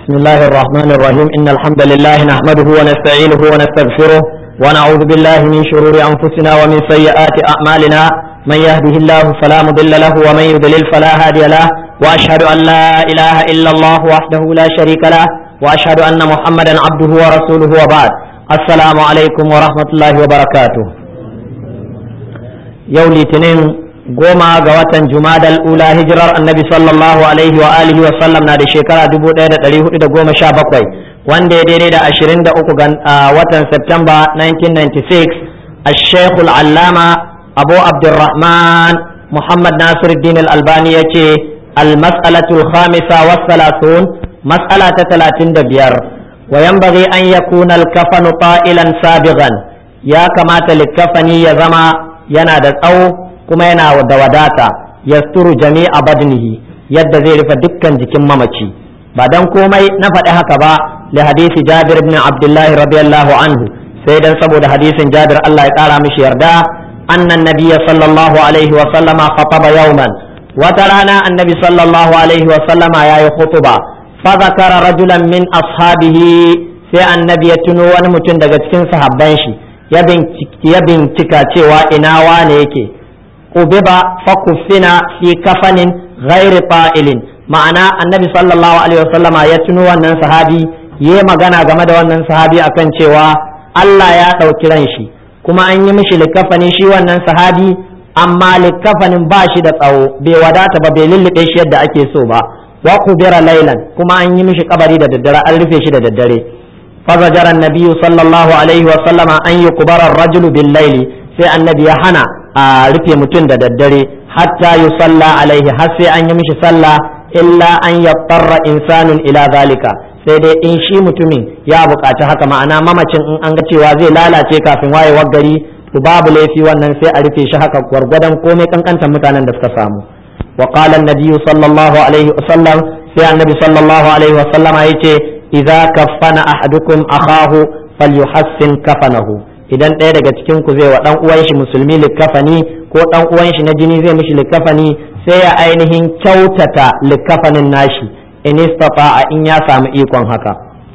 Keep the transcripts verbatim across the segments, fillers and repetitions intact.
بسم الله الرحمن الرحيم إن الحمد لله نحمده ونستعينه ونستغفره ونعوذ بالله من شرور أنفسنا ومن سيئات أعمالنا من يهده الله فلا مضل له ومن يضلل فلا هادي له وأشهد أن لا إله إلا الله وحده لا شريك له وأشهد أن محمدا عبده ورسوله وبعد السلام عليكم ورحمة الله وبركاته يوم الاثنين goma ga watan jumadal ula hijirar annabi sallallahu alaihi wa alihi wa sallam na da shekara dubu ɗaya da ɗari hudu da goma sha bakwai wanda ya daidai da ashirin da uku ga watan Septemba nineteen ninety-six al-sheikh al-allama abu abdurrahman muhammad nasiruddin al-albani ya ce al-mas'alatu al-khamisa wa thalathun mas'ala ta talatin da biyar wa yanbaghi an yakuna al-kafanu ta'ilan sabighan ya kamata likafani ya zama yana da tsawo kuma yana da wadata yasturu jami'a badnihi yadda zai rufe dukkan jikin mamaci ba dan komai na faɗi haka ba li hadisi Jabir ibn Abdullah radiyallahu anhu sai dan saboda hadisin Jabir Allah ya kara mishi yarda annan nabiyya sallallahu alaihi wa sallama khataba yawman wata rana annabi sallallahu alaihi wa sallama yayi khutuba fa zakara rajulan min ashabihi sai annabi ya tuno wani mutum daga cikin sahabban shi ya bincika cewa ina wane yake قبض فكفن في كفن غير طائل ma'ana annabi sallallahu alaihi wasallam ya tuno wannan sahabi yayi magana game da wannan sahabi akan cewa Allah ya dauki ran shi kuma an yi mishi likafani shi wannan sahabi amma likafanin ba shi da tsawo bai wadata ba bai lullube shi yadda ake so ba wa qubira laylan kuma an yi mishi kabari da daddare an rufe shi da daddare fa zajara annabi sallallahu alaihi wasallam an yuqbara ar-rajulu bil layli sai annabi ya hana a rufe mutum da daddare hatta yusalla alaihi har sai an yi mishi sallah illa an yattarra insanun ila zalika sai dai in shi mutumin ya buƙaci haka ma'ana mamacin in an ga cewa zai lalace kafin wayewar gari to babu laifi wannan sai a rufe shi haka gwargwadon komai kankantar mutanen da suka samu wa qala an-nabiy sallallahu alaihi wasallam sai annabi sallallahu alaihi wasallama yace idza kaffana ahadukum akahu falyuhassin kafanahu idan ɗaya daga cikin ku zai wa ɗan uwan shi musulmi likafani ko ɗan uwan shi na jini zai mishi likafani sai ya ainihin kyautata likafanin nashi in istata'a in ya samu ikon haka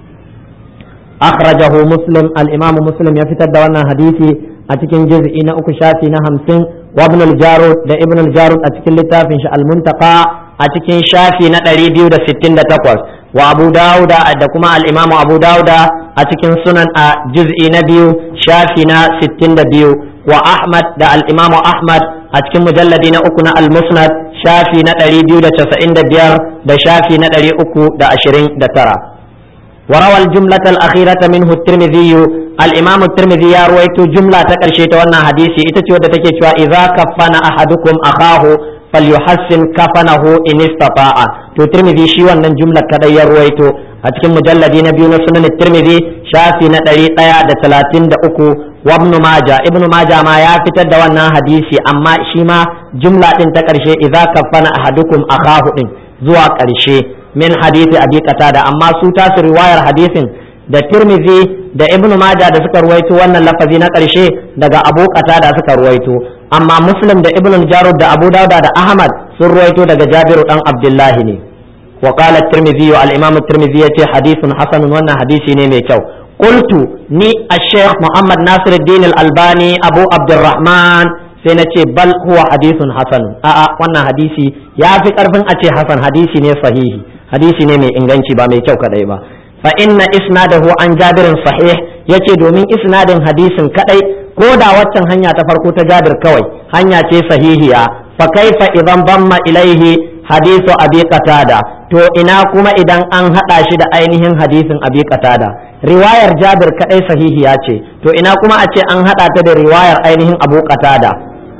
akhrajahu muslim al-imam muslim ya fitar da wannan hadisi a cikin juz'i na uku shafi na hamsin wa ibn al-jarud da ibn al-jarud a cikin littafin shi al-muntaqa a cikin shafi na ɗari biyu da sittin da takwas wa abu dauda da kuma al-imam abu dauda a cikin sunan a juz'i na biyu shafi na sittin da biyu wa ahmad da al-imam ahmad a cikin mujalladi na uku na al-musnad shafi na ɗari biyu da casa'in da biyar da shafi na ɗari uku da ashirin da tara wa rawal jumlata al-akhirata minhu at-tirmidhi al-imam at-tirmidhi ya ruwaito jumla ta karshe ta wannan hadisi ita ce wadda take cewa idza kaffana ahadukum akahu falyuhassin kafanahu in istata'a to tirmidhi shi wannan jumla kadai ya ruwaito a cikin mujalladi na biyu na sunan tirmidhi shafi na ɗari ɗaya da talatin da uku wa ibn majah ibn majah ma ya fitar da wannan hadisi amma shi ma jumla din ta karshe idza kaffana ahadukum akahu din zuwa karshe min hadisi abi qatada amma su tasu riwayar hadisin da tirmidhi da ibn majah da suka ruwaito wannan lafazi na karshe daga abu qatada suka ruwaito amma muslim da ibn jarud da abu dauda da ahmad sun ruwaito daga jabiru dan abdullahi ne wa qala at-tirmidhi wa al-imam at-tirmidhi yace hadithun hasanun wannan hadisi ne mai kyau qultu ni ash-shaykh muhammad nasiruddin al-albani abu abdurrahman sai nace bal huwa hadithun hasan a'a wannan hadisi ya fi karfin a ce hasan hadisi ne sahihi hadisi ne mai inganci ba mai kyau kadai ba fa inna isnadahu an jabirin sahih yace domin isnadin hadisin kadai ko da waccan hanya ta farko ta Jabir kawai hanya ce sahihiya fa kaifa idan damma ilaihi hadithu abi qatada to ina kuma idan an hada shi da ainihin hadisin abi qatada riwayar Jabir kadai sahihiya ce to ina kuma a ce an hada ta da riwayar ainihin abu qatada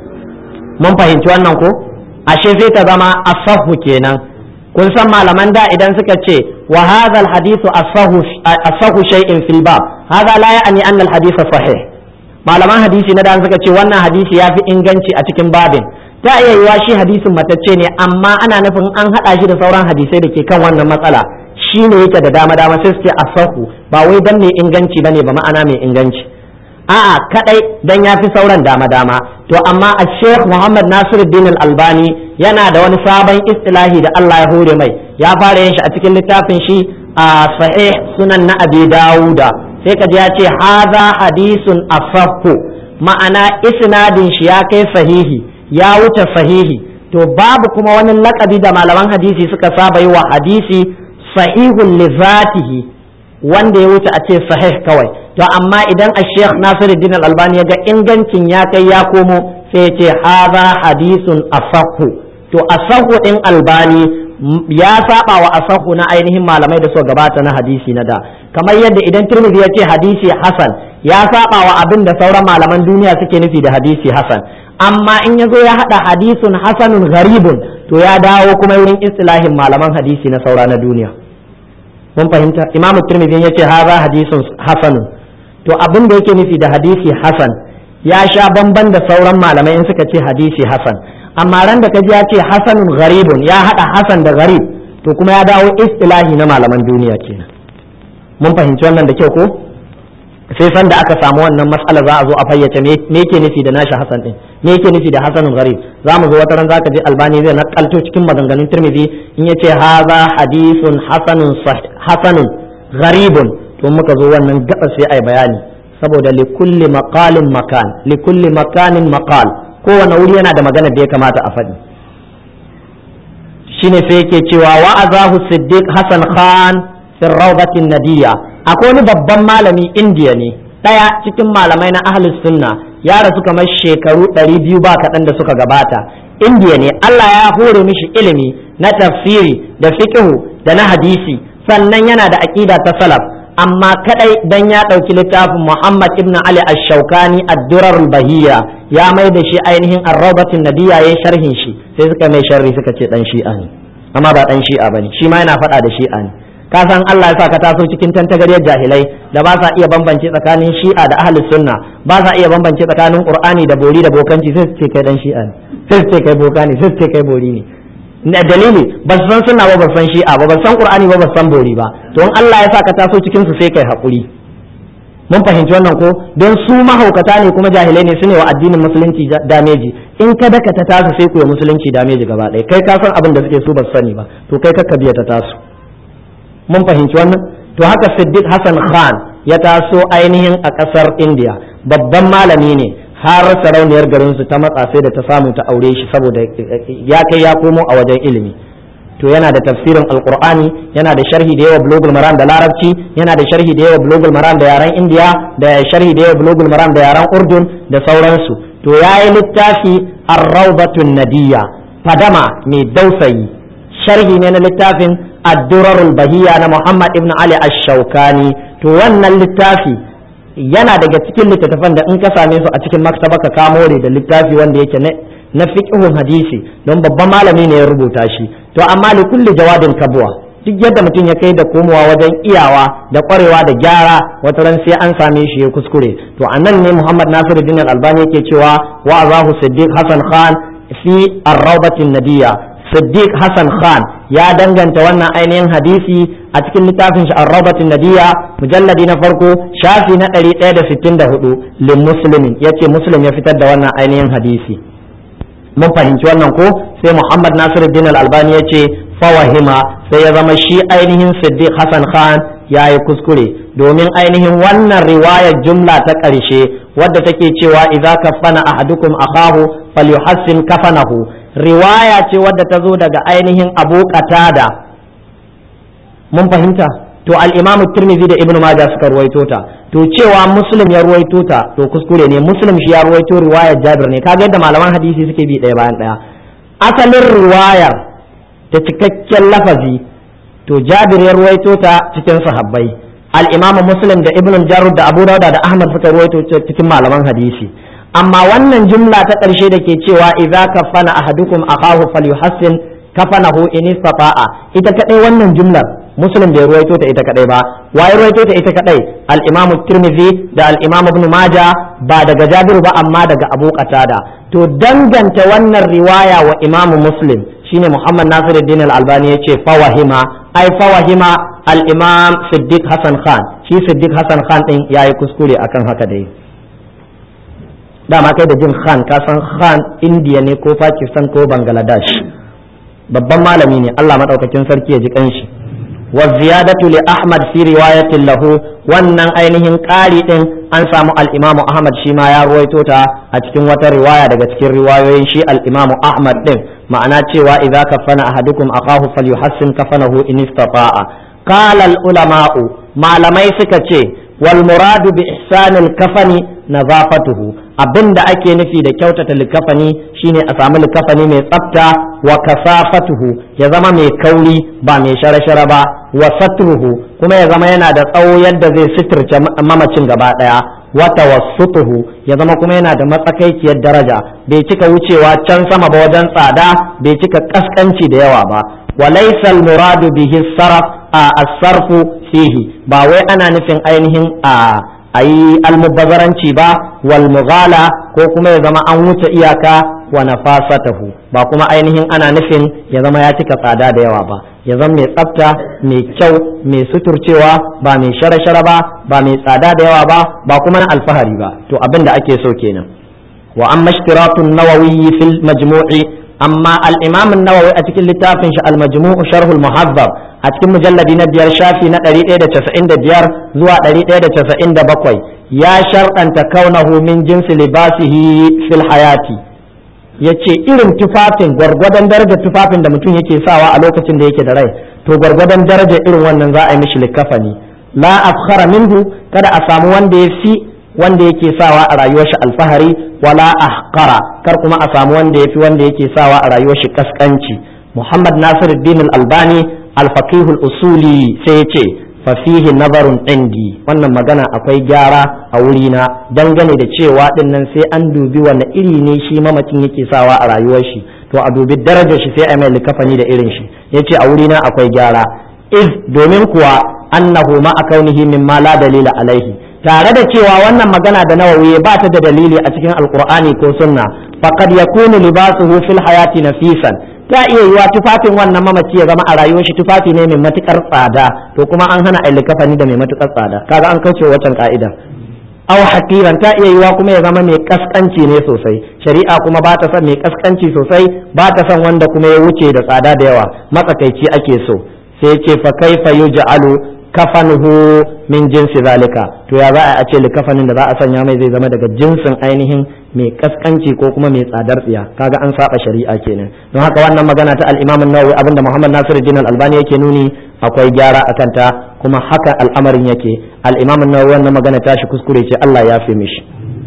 mun fahimci wannan ko ashe sai ta zama asahu kenan kun san malaman da idan suka ce wa hadha al hadithu asahu asahu shay'in fil bab hadha la ya'ni anna al hadith sahih malaman hadisi na da suka ce wannan hadisi ya fi inganci a cikin babin ta iya yiwa shi hadisin matacce ne amma ana nufin an haɗa shi da sauran hadisai da ke kan wannan matsala shi ne yake da dama dama sai su ce asahu ba wai dan mai inganci bane ba ma'ana mai inganci a'a kadai dan ya fi sauran dama dama to amma a sheikh muhammad nasiruddin al-albani yana da wani sabon istilahi da Allah ya hore mai ya fara yin shi a cikin littafin shi a sahih sunan na abi dawuda sai ka ji ya ce hadha hadisun asahhu ma'ana isnadin shi ya kai sahihi ya wuce sahihi to babu kuma wani lakabi da malaman hadisi suka saba yi wa hadisi sahihun li zatihi wanda ya wuce a ce sahih kawai to amma idan a sheikh nasiruddin al-albani ya ga ingancin ya kai ya komo sai ya ce hadha hadisun asahhu to asahhu din albani ya saba wa asahhu na ainihin malamai da suka gabata na hadisi na da kamar yadda idan tirmidhi ya ce hadisi hasan ya saba wa abin da sauran malaman duniya suke nufi da hadisi hasan amma in ya zo ya hada hadisun hasanun gharibun to ya dawo kuma wurin istilahin malaman hadisi na saura na duniya mun fahimta imamu tirmidhi ya ce haza hadisun hasanun to abin da yake nufi da hadisi hasan ya sha bamban da sauran malamai in suka ce hadisi hasan amma ran da kaji ya ce hasanun gharibun ya hada hasan da gharib to kuma ya dawo istilahi na malaman duniya kenan mun fahimci wannan da kyau ko sai san da aka samu wannan mas'ala za a zo a fayyace me yake nufi da nashi hasan din me yake nufi da hasanun gharib za mu zo wata ran zaka je albani zai nakalto cikin maganganun tirmidhi in yace haza hadithun hasanun hasanun gharibun to muka zo wannan gaba sai ai bayani saboda li kulli maqalin makan li kulli makanin maqal kowane wuri yana da magana da ya kamata a faɗi shine sai yake cewa wa'azahu siddiq hasan khan fi rawdatin nadiya akwai wani babban malami indiya ne ɗaya cikin malamai na ahlus sunna ya rasu kamar shekaru ɗari biyu ba kaɗan da suka gabata indiya ne Allah ya hore mishi ilimi na tafsiri da fiqhu da na hadisi sannan yana da aqida ta salaf amma kadai dan ya ɗauki littafin Muhammad ibn Ali ash-Shawkani ad-Durar al-Bahiyya ya mai da shi ainihin ar-Rawdatun Nadiyya yayin sharhin shi sai suka mai sharri suka ce dan shi'a ne amma ba dan shi'a bane shi ma yana faɗa da shi'a ne ka san Allah ya sa ka taso cikin tantagariyar jahilai da ba sa iya bambance tsakanin shi'a da ahlus sunna ba sa iya bambance tsakanin qur'ani da bori da bokanci sai su ce kai dan shi'a ne sai su ce kai boka ne sai su ce kai bori ne dalili ba su san sunna ba ba san shi'a ba ba san qur'ani ba ba san bori ba to in Allah ya sa ka taso cikin su sai kai hakuri mun fahimci wannan ko don su mahaukata ne kuma jahilai ne su ne wa addinin musulunci dameji in ka daka ta tasu sai ku yi musulunci dameji gaba ɗaya kai ka san abin da suke su ba su sani ba to kai ka biya ta tasu mun fahimci wannan to haka Siddiq Hassan Khan ya taso ainihin a ƙasar India babban malami ne har sarauniyar garin su ta matsa sai da ta samu ta aure shi saboda ya kai ya komo a wajen ilimi to yana da tafsirin alqur'ani yana da sharhi da yawa bulugul maram da larabci yana da sharhi da yawa bulugul maram da yaren India da sharhi da yawa bulugul maram da yaren Urdun da sauransu to yayi littafi ar-rawdatun nadiyya fadama mai dausayi sharhi ne na littafin ad-durarul bahiyya na Muhammad ibn Ali ash-Shawkani to wannan littafi yana daga cikin littattafan da in ka same su a cikin maktaba ka kamo da littafi wanda yake na fiqhun hadisi don babban malami ne ya rubuta shi to amma li kulli jawadin kabwa duk yadda mutum ya kai da komowa wajen iyawa da kwarewa da gyara wata ran sai an same shi ya kuskure to anan ne Muhammad Nasiruddin Al-Albani yake cewa wa azahu Siddiq Hassan Khan fi ar-rawdatin nadiyya Siddiq Hassan Khan ya danganta wannan ainihin hadisi a cikin littafin shi ar-rawdatin nadiyya mujalladi na farko shafi na ɗari ɗaya da sittin da hudu lil muslimin yace muslim ya fitar da wannan ainihin hadisi mun fahimci wannan ko sai Muhammad Nasiruddin Al-Albani yace fawahima sai ya zama shi ainihin Siddiq Hassan Khan ya yi kuskure domin ainihin wannan riwayar jumla ta ƙarshe wadda take cewa idza kafana ahadukum akahu falyuhassin kafanahu riwaya ce wadda ta zo daga ainihin Abu Qatada mun fahimta to al-Imam Tirmidhi da Ibn Majah suka ruwaito ta to cewa Muslim ya ruwaito ta to kuskure ne Muslim shi ya ruwaito riwayar Jabir ne kaga yadda malaman hadisi suke bi ɗaya bayan ɗaya asalin riwayar ta cikakken lafazi to Jabir ya ruwaito ta cikin sahabbai al-Imam Muslim da Ibn Jarud da Abu Dawud da Ahmad suka ruwaito cikin malaman hadisi amma wannan jumla ta ƙarshe da ke cewa idza kafana ahadukum akahu falyuhassin kafanahu in istata'a ita kadai wannan jumlar Muslim bai ruwaito ta ita kadai ba waye ruwaito ta ita kadai al-Imam Tirmidhi da al-Imam Ibn Majah ba daga Jabir ba amma daga Abu Qatada to danganta wannan riwaya wa Imam Muslim shine Muhammad Nasiruddin Al-Albani yace fawahima ai fawahima al-Imam Siddiq Hassan Khan shi Siddiq Hassan Khan din yayi kuskure akan haka dai dama kai da jin Khan ka san Khan India ne ko Pakistan ko Bangladesh babban malami ne Allah madaukakin sarki ya ji kanshi wa ziyadatu li ahmad fi riwayatin lahu wannan ainihin ƙari din an samu al-imamu ahmad shi ma ya ruwaito ta a cikin wata riwaya daga cikin riwayoyin shi al-imamu ahmad din ma'ana cewa idza kafana ahadukum akahu falyuhassin kafanahu in istata'a qala al-ulama'u malamai suka ce wal muradu bi ihsanil kafani nazafatuhu abinda ake nufi da kyautata likafani shine a samu likafani mai tsafta wa kasafatuhu ya zama mai kauri ba mai shara-shara ba wa satruhu kuma ya zama yana da tsawo yadda zai suturce mamacin gaba daya wa tawassutuhu ya zama kuma yana da matsakaiciyar daraja bai cika wucewa can sama ba wajen tsada bai cika kaskanci da yawa ba wa laysa al muradu bihi sarf a as-sarfu fihi ba wai ana nufin ainihin a a yi almubazzaranci ba wal mughala ko kuma ya zama an wuce iyaka wa nafasatahu ba kuma ainihin ana nufin ya zama ya cika tsada da yawa ba ya zama mai tsafta mai kyau mai suturcewa ba mai shara-shara ba ba mai tsada da yawa ba ba kuma na alfahari ba to abin da ake so kenan wa amma ishtiratun nawawi fil majmu'i amma al-imam an-nawawi a cikin littafin shi al-majmu' sharh al-muhazzab a cikin mujalladi na biyar shafi na ɗari ɗaya da casa'in da biyar zuwa ɗari ɗaya da casa'in da bakwai ya sharɗanta kaunahu min jinsi libasihi fil hayati yace irin tufafin gwargwadon darajar tufafin da mutum yake sawa a lokacin da yake da rai to gwargwadon darajar irin wannan za a yi mishi likafani la afkhara minhu kada a samu wanda ya fi wanda yake sawa a rayuwar shi alfahari wala ahqara kar kuma a samu wanda ya fi wanda yake sawa a rayuwar shi kaskanci Muhammad Nasiruddin Al-Albani al-faqih al-usuli sai yace fa fihi nazarun indi wannan magana akwai gyara a wurina dangane da cewa dinnan sai an dubi wani iri ne shi mamacin yake sawa a rayuwar shi to a dubi darajar shi sai a mai likafani da irin shi yace a wurina akwai gyara iz domin kuwa annahu ma akaunihi mimma la dalila alaihi tare da cewa wannan magana da Nawawi ba ta da dalili a cikin alqur'ani ko sunna faqad yakunu libasuhu fil hayati nafisan ta iya yiwa tufafin wannan mamaci ya zama a rayuwar shi tufafi ne mai matukar tsada to kuma an hana likafani da mai matukar tsada kaga an kauce wancan ka'ida aw hakiran ta iya yiwa kuma ya zama mai kaskanci ne sosai shari'a kuma ba ta son mai kaskanci sosai ba ta son wanda kuma ya wuce da tsada da yawa matsakaici ake so sai ce fa kaifa yuj'alu kafanuhu min jinsi zalika to ya za a ce likafanin da za a sanya mai zai zama daga jinsin ainihin mai kaskanci ko kuma mai tsadar tsiya kaga an saba shari'a kenan don haka wannan magana ta al-Imam an-Nawawi abinda Muhammad Nasiruddin Al-Albani yake nuni akwai gyara akan ta kuma haka al'amarin yake al-Imam an-Nawawi wannan magana ta shi kuskure ce Allah ya fi mishi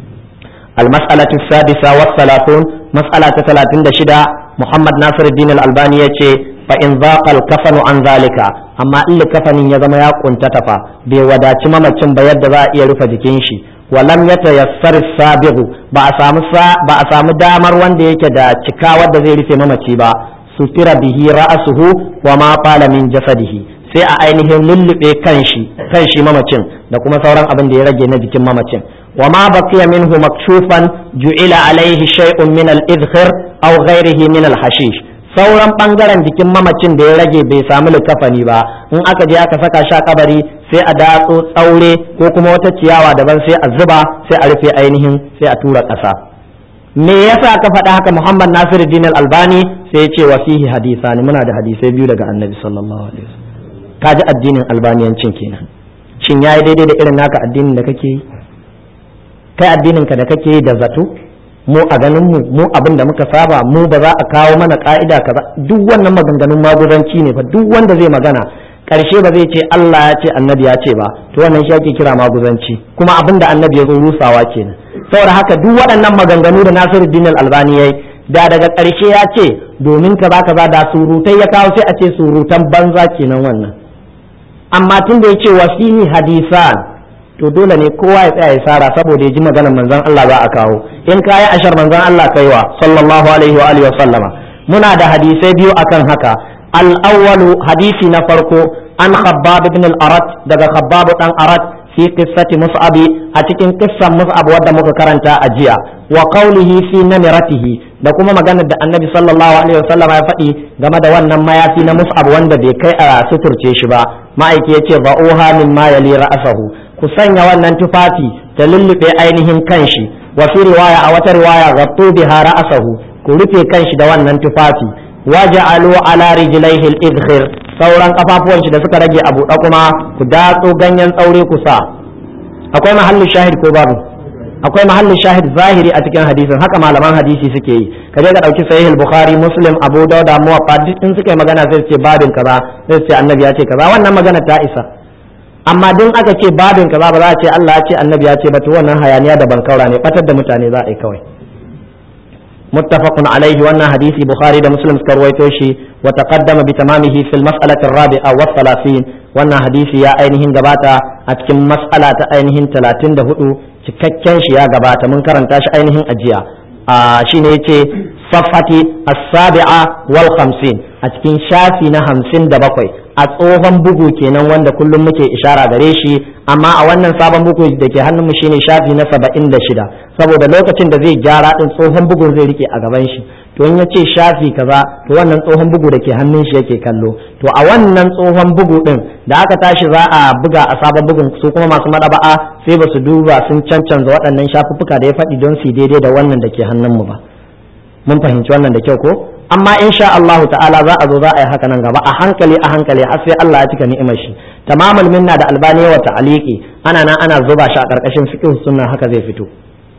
al-mas'alatu as-sadisa wa thalathun mas'ala ta talatin da shida Muhammad Nasiruddin Al-Albani yace fa in zaqa al-kafanu an zalika amma in kafanin ya zama ya kuntata fa bai wadaci mamacin ba yadda za a iya rufe jikin shi walam yatayassar sabiqu ba a samu ba a samu damar wanda yake da cika wanda zai rufe mamaci ba sutira bihi ra'suhu wa ma qala min jasadihi sai a ainihin lullube kanshi kanshi mamacin da kuma sauran abin da ya rage na jikin mamacin wa ma baqiya minhu makshufan ju'ila alaihi shay'un min al-idkhir aw ghayrihi min al-hashish sauran bangaren jikin mamacin da ya rage bai samu likafani ba in aka je aka saka shi a kabari sai a datso tsaure ko kuma wata ciyawa daban sai a zuba sai a rufe ainihin sai a tura ƙasa me yasa ka faɗa haka Muhammad Nasiruddin Al-Albani sai ya ce wa fihi hadisani muna da hadisai biyu daga Annabi sallallahu alaihi wasallam kaji addinin albaniyancin kenan shin yayi daidai da irin naka addinin da kake yi kai addinin ka da kake yi da zato mu a ganin mu mu abin da muka saba mu ba za a kawo mana ka'ida kaza duk wannan maganganun maguzanci ne fa duk wanda zai magana karshe ba zai ce Allah ya ce annabi ya ce ba to wannan shi ake kira maguzanci kuma abin da annabi ya zo rusawa kenan saboda haka duk waɗannan maganganu da Nasiruddin Al-Albani yayi da daga karshe ya ce domin kaza kaza da surutai ya kawo sai a ce surutan banza kenan wannan amma tun da yace wasihi hadisan to dole ne kowa ya tsaya ya sara saboda ya ji maganar manzon Allah za a kawo in ka yi ashar manzon Allah kaiwa sallallahu alaihi wa alihi wa sallama muna da hadisai biyu akan haka al-awwalu hadisi na farko an Khabbab ibn al-Arat daga Khabbab dan Arat fi qissati Mus'ab a cikin kissan Mus'ab wadda muka karanta a jiya wa qawlihi fi namiratihi da kuma maganar da Annabi sallallahu alaihi wa sallama ya faɗi game da wannan mayafi na Mus'ab wanda bai kai a suturce shi ba ma'aiki yace ba'uha mimma yali ra'sahu ku sanya wannan tufafi da lullube ainihin kanshi wa fi riwaya a wata riwaya ghattu biha ra'sahu ku rufe kanshi da wannan tufafi waja'alu ala rijlaihi al-idkhir sauran kafafuwan shi da suka rage a buɗe kuma ku datso ganyen tsaure ku sa. Akwai mahallin shahid ko babu? Akwai mahallin shahid zahiri a cikin hadisin, haka malaman hadisi suke yi. Ka je ka dauki sahih al-bukhari, muslim, abu dawud, muwaffaq, duk in suka yi magana sai su ce babin kaza, sai su ce annabi ya ce kaza, wannan magana ta isa. Amma din aka ce babin kaza ba za a ce Allah ya ce annabi ya ce ba, to wannan hayaniya da bankaura ne, batar da mutane za a yi kawai. muttafaqun alaihi, wannan hadisi bukhari da muslim suka rawaito shi. wa taqaddama bi tamamihi fil mas'alati ar-rabi'a wa thalathin, wannan hadisi ya ainihin gabata a cikin mas'ala ta ainihin talatin da hudu, cikakken shi ya gabata mun karanta shi ainihin ajiya. a shine yace safati as-sabi'a wal khamsin, a cikin shafi na hamsin da bakwai, a tsohon bugu kenan wanda kullum muke ishara gare shi, amma a wannan sabon bugu da ke hannunmu shine shafi na saba'in da shida, saboda lokacin da zai gyara din tsohon bugun zai rike a gaban shi, to in yace shafi kaza to wannan tsohon bugu da ke hannun shi yake kallo. To a wannan tsohon bugu din da aka tashi za a buga a sabon bugun, su kuma masu madaba'a sai ba su duba sun cancanza waɗannan shafuffuka da ya faɗi don su daidai da wannan da ke hannunmu ba. Mun fahimci wannan da kyau ko? Amma insha Allah ta'ala za a zo za a yi haka nan gaba, a hankali a hankali har sai Allah ya cika ni'imar shi. Tamamul minna da albani wa ta'liqi ana nan ana zuba shi a karkashin fiqh sunna, haka zai fito.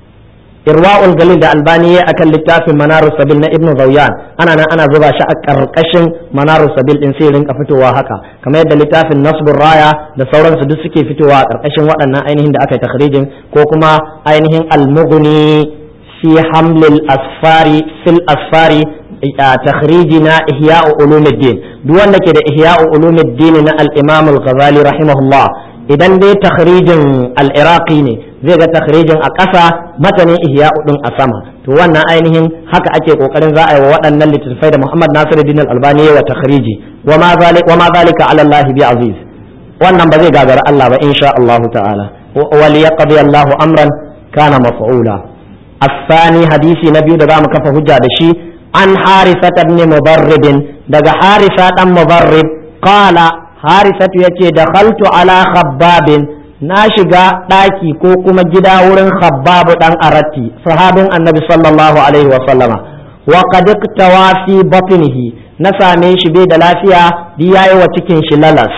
Irwa'ul galil da albani ya akan littafin manarus sabil na ibnu zawyan ana nan ana zuba shi a karkashin manarus sabil din sai rinka fitowa haka, kamar yadda littafin nasbur raya da sauransu duk suke fitowa a karkashin waɗannan ainihin da aka yi takhrijin, ko kuma ainihin al-mughni fi hamlil asfari fil asfari takhrijina ihya'u ulumuddin. Duk wanda ke da ihya'u ulumuddin na al-imam al-ghazali rahimahullah, idan dai takhrijin al-iraqi ne zai ga takhrijin a ƙasa, matanin ihya'u din a sama. To wannan ainihin haka ake kokarin za a yi wa waɗannan littattafai da Muhammad Nasiruddin al-Albani wa takhriji, wa ma zalika wa ma zalika ala Allah bi aziz. Wannan ba zai gagara Allah ba insha Allah ta'ala. wa liyaqdi Allahu amran kana maf'ula. الثاني حديث نبي دغا مكفى حجة دشي عن حارثة بن مضرب دغا حارثة بن مضرب قال حارثة يتي دخلت على خباب ناشغا داكي ko kuma gida wurin Khabbab dan Aratti, sahabin Annabi sallallahu alaihi wa sallama, wa qad iktawa fi batnihi, na same shi bai da lafiya, bi yayi wa cikin shi lalas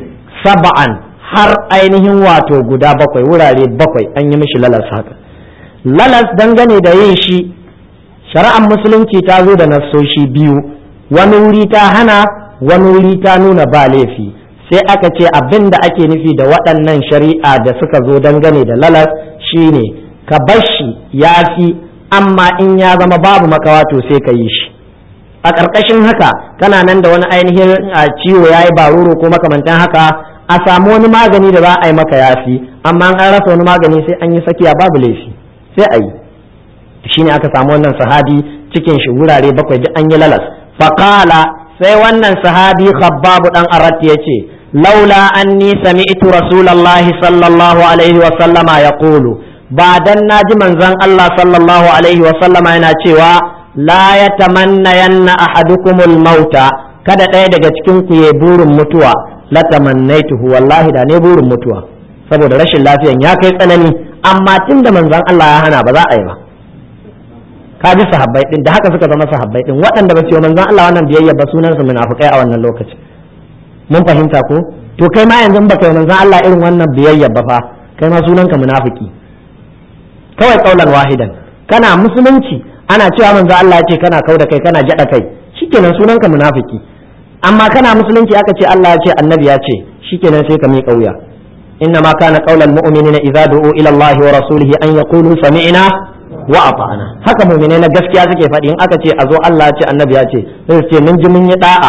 sab'an, har ainihin wato guda bakwai, wurare bakwai an yi mishi lalas haka. Lalas dangane da yin shi, shari'ar musulunci ta zo da nassoshi biyu, wani wuri ta hana, wani wuri ta nuna ba laifi. Sai aka ce abin da ake nufi da waɗannan shari'a da suka zo dangane da lalas shine ka bar shi ya fi, amma in ya zama babu makawa to sai ka yi shi. A ƙarƙashin haka kana nan da wani ainihin ciwo ya yi baruro ko makamantan haka, a samu wani magani da za a yi maka yafi, amma an rasa wani magani sai an yi sakiya babu laifi. Sai a yi shi ne aka samu wannan sahabi cikin shi wurare bakwai duk an yi lalas. Faƙala, sai wannan sahabi Khabbabu dan Arat ya ce, laula anni sami'tu rasulallahi sallallahu alaihi wa sallama yaqulu, ba dan naji manzon Allah sallallahu alaihi wa sallama yana cewa la yatamanna yanna ahadukumul mauta, kada ɗaya daga cikin ku ya burin mutuwa, la tamannaituhu, wallahi da ne burin mutuwa, saboda rashin lafiyan ya kai tsanani, amma tun da manzon Allah ya hana ba za a yi ba. Ka ji sahabbai din da haka suka zama sahabbai din, waɗanda ba su yi manzon Allah wannan biyayya ba sunansu munafikai a wannan lokaci. Mun fahimta ko? To kai ma yanzu baka yi manzon Allah irin wannan biyayya ba fa, kai ma sunanka munafiki. Kawai kaulan wahidan, kana musulunci ana cewa manzon Allah ya ce kana kauda kai kana jada kai, shikenan sunanka munafiki. Amma kana musulunci aka ce Allah ya ce annabi ya ce, shikenan sai ka miƙa wuya. إنما كان قول المؤمنين إذا دعوا إلى الله ورسوله أن يقولوا سمعنا وأطعنا. haka mu'minai na gaskiya suke faɗi in aka ce a zo Allah ya ce annabi ya ce, sai su ce mun ji mun yi da'a.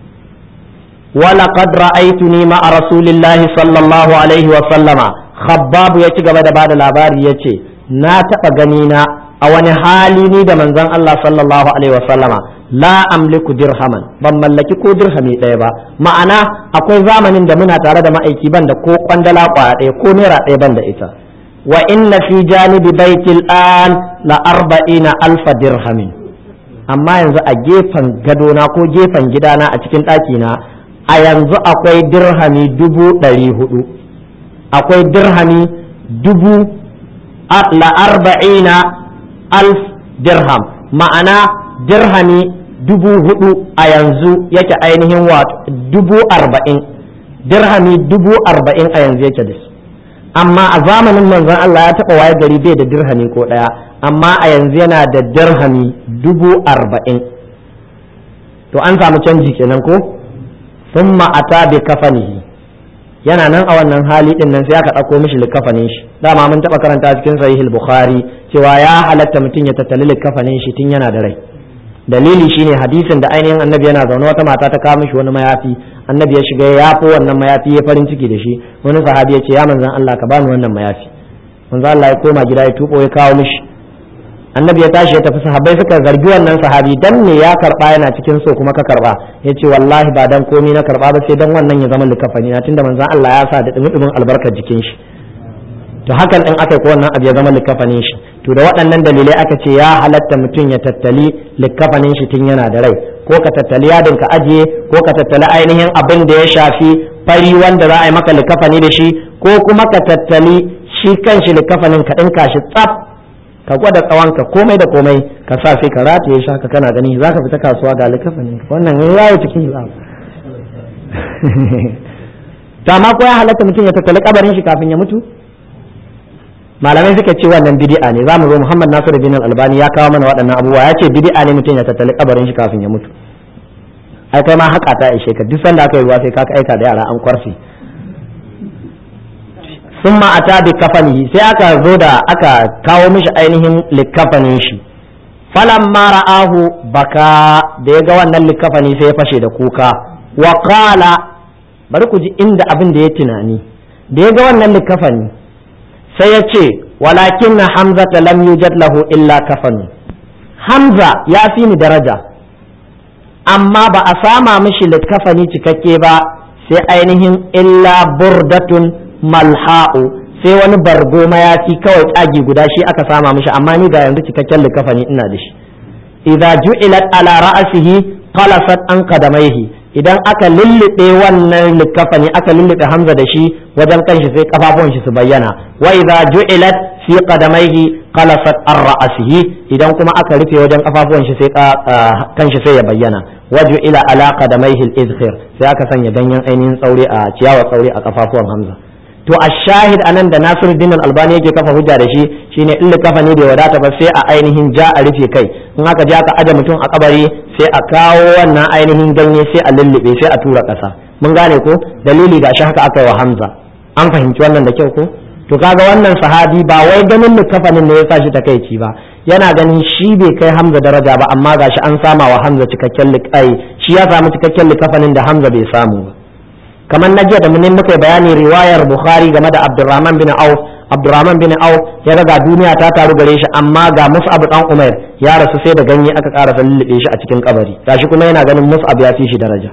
wa laqad ra'aytuni ma'a rasulillahi sallallahu alaihi wa sallama, Khabbab ya ci gaba da bada labari ya ce na taɓa gani na a wani hali ni da manzon Allah sallallahu alaihi wa sallama, la amliku dirhaman, ban mallaki ko dirhami ɗaya ba. Ma'ana akwai zamanin da muna tare da ma'aiki ban da ko kwandala kwaya ɗaya ko naira ɗaya ban da ita. Wa inna fi janibi baitil an la arba'ina alfa dirhamin, amma yanzu a gefen gadona ko gefen gidana a cikin ɗakina a yanzu akwai dirhami dubu ɗari hudu, akwai dirhami dubu la arba'ina alf dirham, ma'ana dirhami dubu hudu a yanzu yake ainihin wato dubu arba'in, dirhami dubu arba'in a yanzu yake da shi. Amma a zamanin manzon Allah ya taɓa waye gari bai da dirhami ko ɗaya, amma a yanzu yana da dirhami dubu arba'in. To an samu canji kenan ko? Thumma ata bi kafanihi, yana nan a wannan hali din nan sai aka ɗauko mishi likafanin shi. Dama mun taɓa karanta cikin sahihul Bukhari cewa ya halatta mutum ya tattali likafanin shi tun yana da rai. Dalili shine hadisin da ainihin annabi yana zaune wata mata ta kawo mishi wani mayafi, annabi ya shiga ya yafo wannan mayafi ya farin ciki da shi. Wani sahabi ya ce ya manzon Allah ka bani wannan mayafi. Manzon Allah ya koma gida ya tubo ya kawo mishi. Annabi ya tashi ya tafi, sahabbai suka zargi wannan sahabi dan ne ya karba yana cikin so kuma ka karba. Ya ce wallahi ba dan komai na karba ba sai dan wannan ya zama likafani na, tunda manzon Allah ya sa da dumi-dumin albarkar jikin shi. To hakan din aka yi ko wannan abu ya zama likafanin shi. To da waɗannan dalilai aka ce ya halatta mutum ya tattali likafanin shi tun yana da rai, ko ka tattali yadin ka ajiye, ko ka tattali ainihin abin da ya shafi fari wanda za a yi maka likafani da shi, ko kuma ka tattali shi kanshi likafanin ka ɗinka shi tsaf, ka gwada tsawon ka komai da komai ka sa sai ka rataye shi haka kana gani za ka fita kasuwa ga likafanin wannan ya yi cikin yi to amma ko ya halatta mutum ya tattali kabarin shi kafin ya mutu? Malamai suka ce wannan bid'a ne. Zamu zo Muhammad Nasiruddin Al-Albani ya kawo mana waɗannan abubuwa, ya ce bid'a ne mutum ya tattali kabarin shi kafin ya mutu. Ai kai ma haka ta ishe ka, duk sanda aka yi ruwa sai ka aika da yara an kwarfi. Summa ata bi kafanihi, sai aka zo da aka kawo mishi ainihin likafanin shi. Falamma ra'ahu baka, da ya ga wannan likafani sai ya fashe da kuka. Wa qala, bari ku ji inda abin da ya tunani. Da ya ga wannan likafani sai ya ce walakin na Hamza ta lam yujad lahu illa kafanu. Hamza ya fi ni daraja, amma ba a sama mishi likafani cikakke ba sai ainihin illa burdatun malha'u, sai wani bargo mayafi kawai tsagi guda shi aka sama mishi, amma ni ga yanzu cikakken likafani ina da shi. Idza ju'ilat ala ra'sihi qalasat an qadamaihi, idan aka lullube wannan likafani aka lullube Hamza da shi wajen kanshi sai kafafuwan shi su bayyana. Wa idza ju'ilat fi qadamaihi qalasat ar ra'sihi, idan kuma aka rufe wajen kafafuwan shi sai kanshi sai ya bayyana. Waju ila ala qadamaihi al-izkhir, sai aka sanya ganyen ainihin tsaure a ciyawa tsaure a kafafuwan Hamza. To ash-shahid anan da Nasiruddin Al-Albani yake kafa hujja da shi shine in likafani bai wadata ba sai a ainihin ja a rufe kai, in aka je aka aje mutum a kabari sai a kawo wannan ainihin ganye sai a lullube sai a tura kasa. Mun gane ko dalili ga shi haka aka yi wa Hamza. An fahimci wannan da kyau ko? To kaga wannan sahabi ba wai ganin likafanin ne ya sa shi takeici ba, yana ganin shi bai kai Hamza daraja ba, amma gashi an sama wa Hamza cikakken likai, shi ya samu cikakken likafanin da Hamza bai samu ba. Kamar na jiya da mun muka bayani riwayar Bukhari game da Abdurrahman bin Auf. Abdurrahman bin Auf ya raga duniya ta taru gare shi, amma ga Mus'ab dan Umair ya rasu sai da ganye aka ƙara lullube shi a cikin kabari, gashi kuma yana ganin Mus'ab ya fi shi daraja.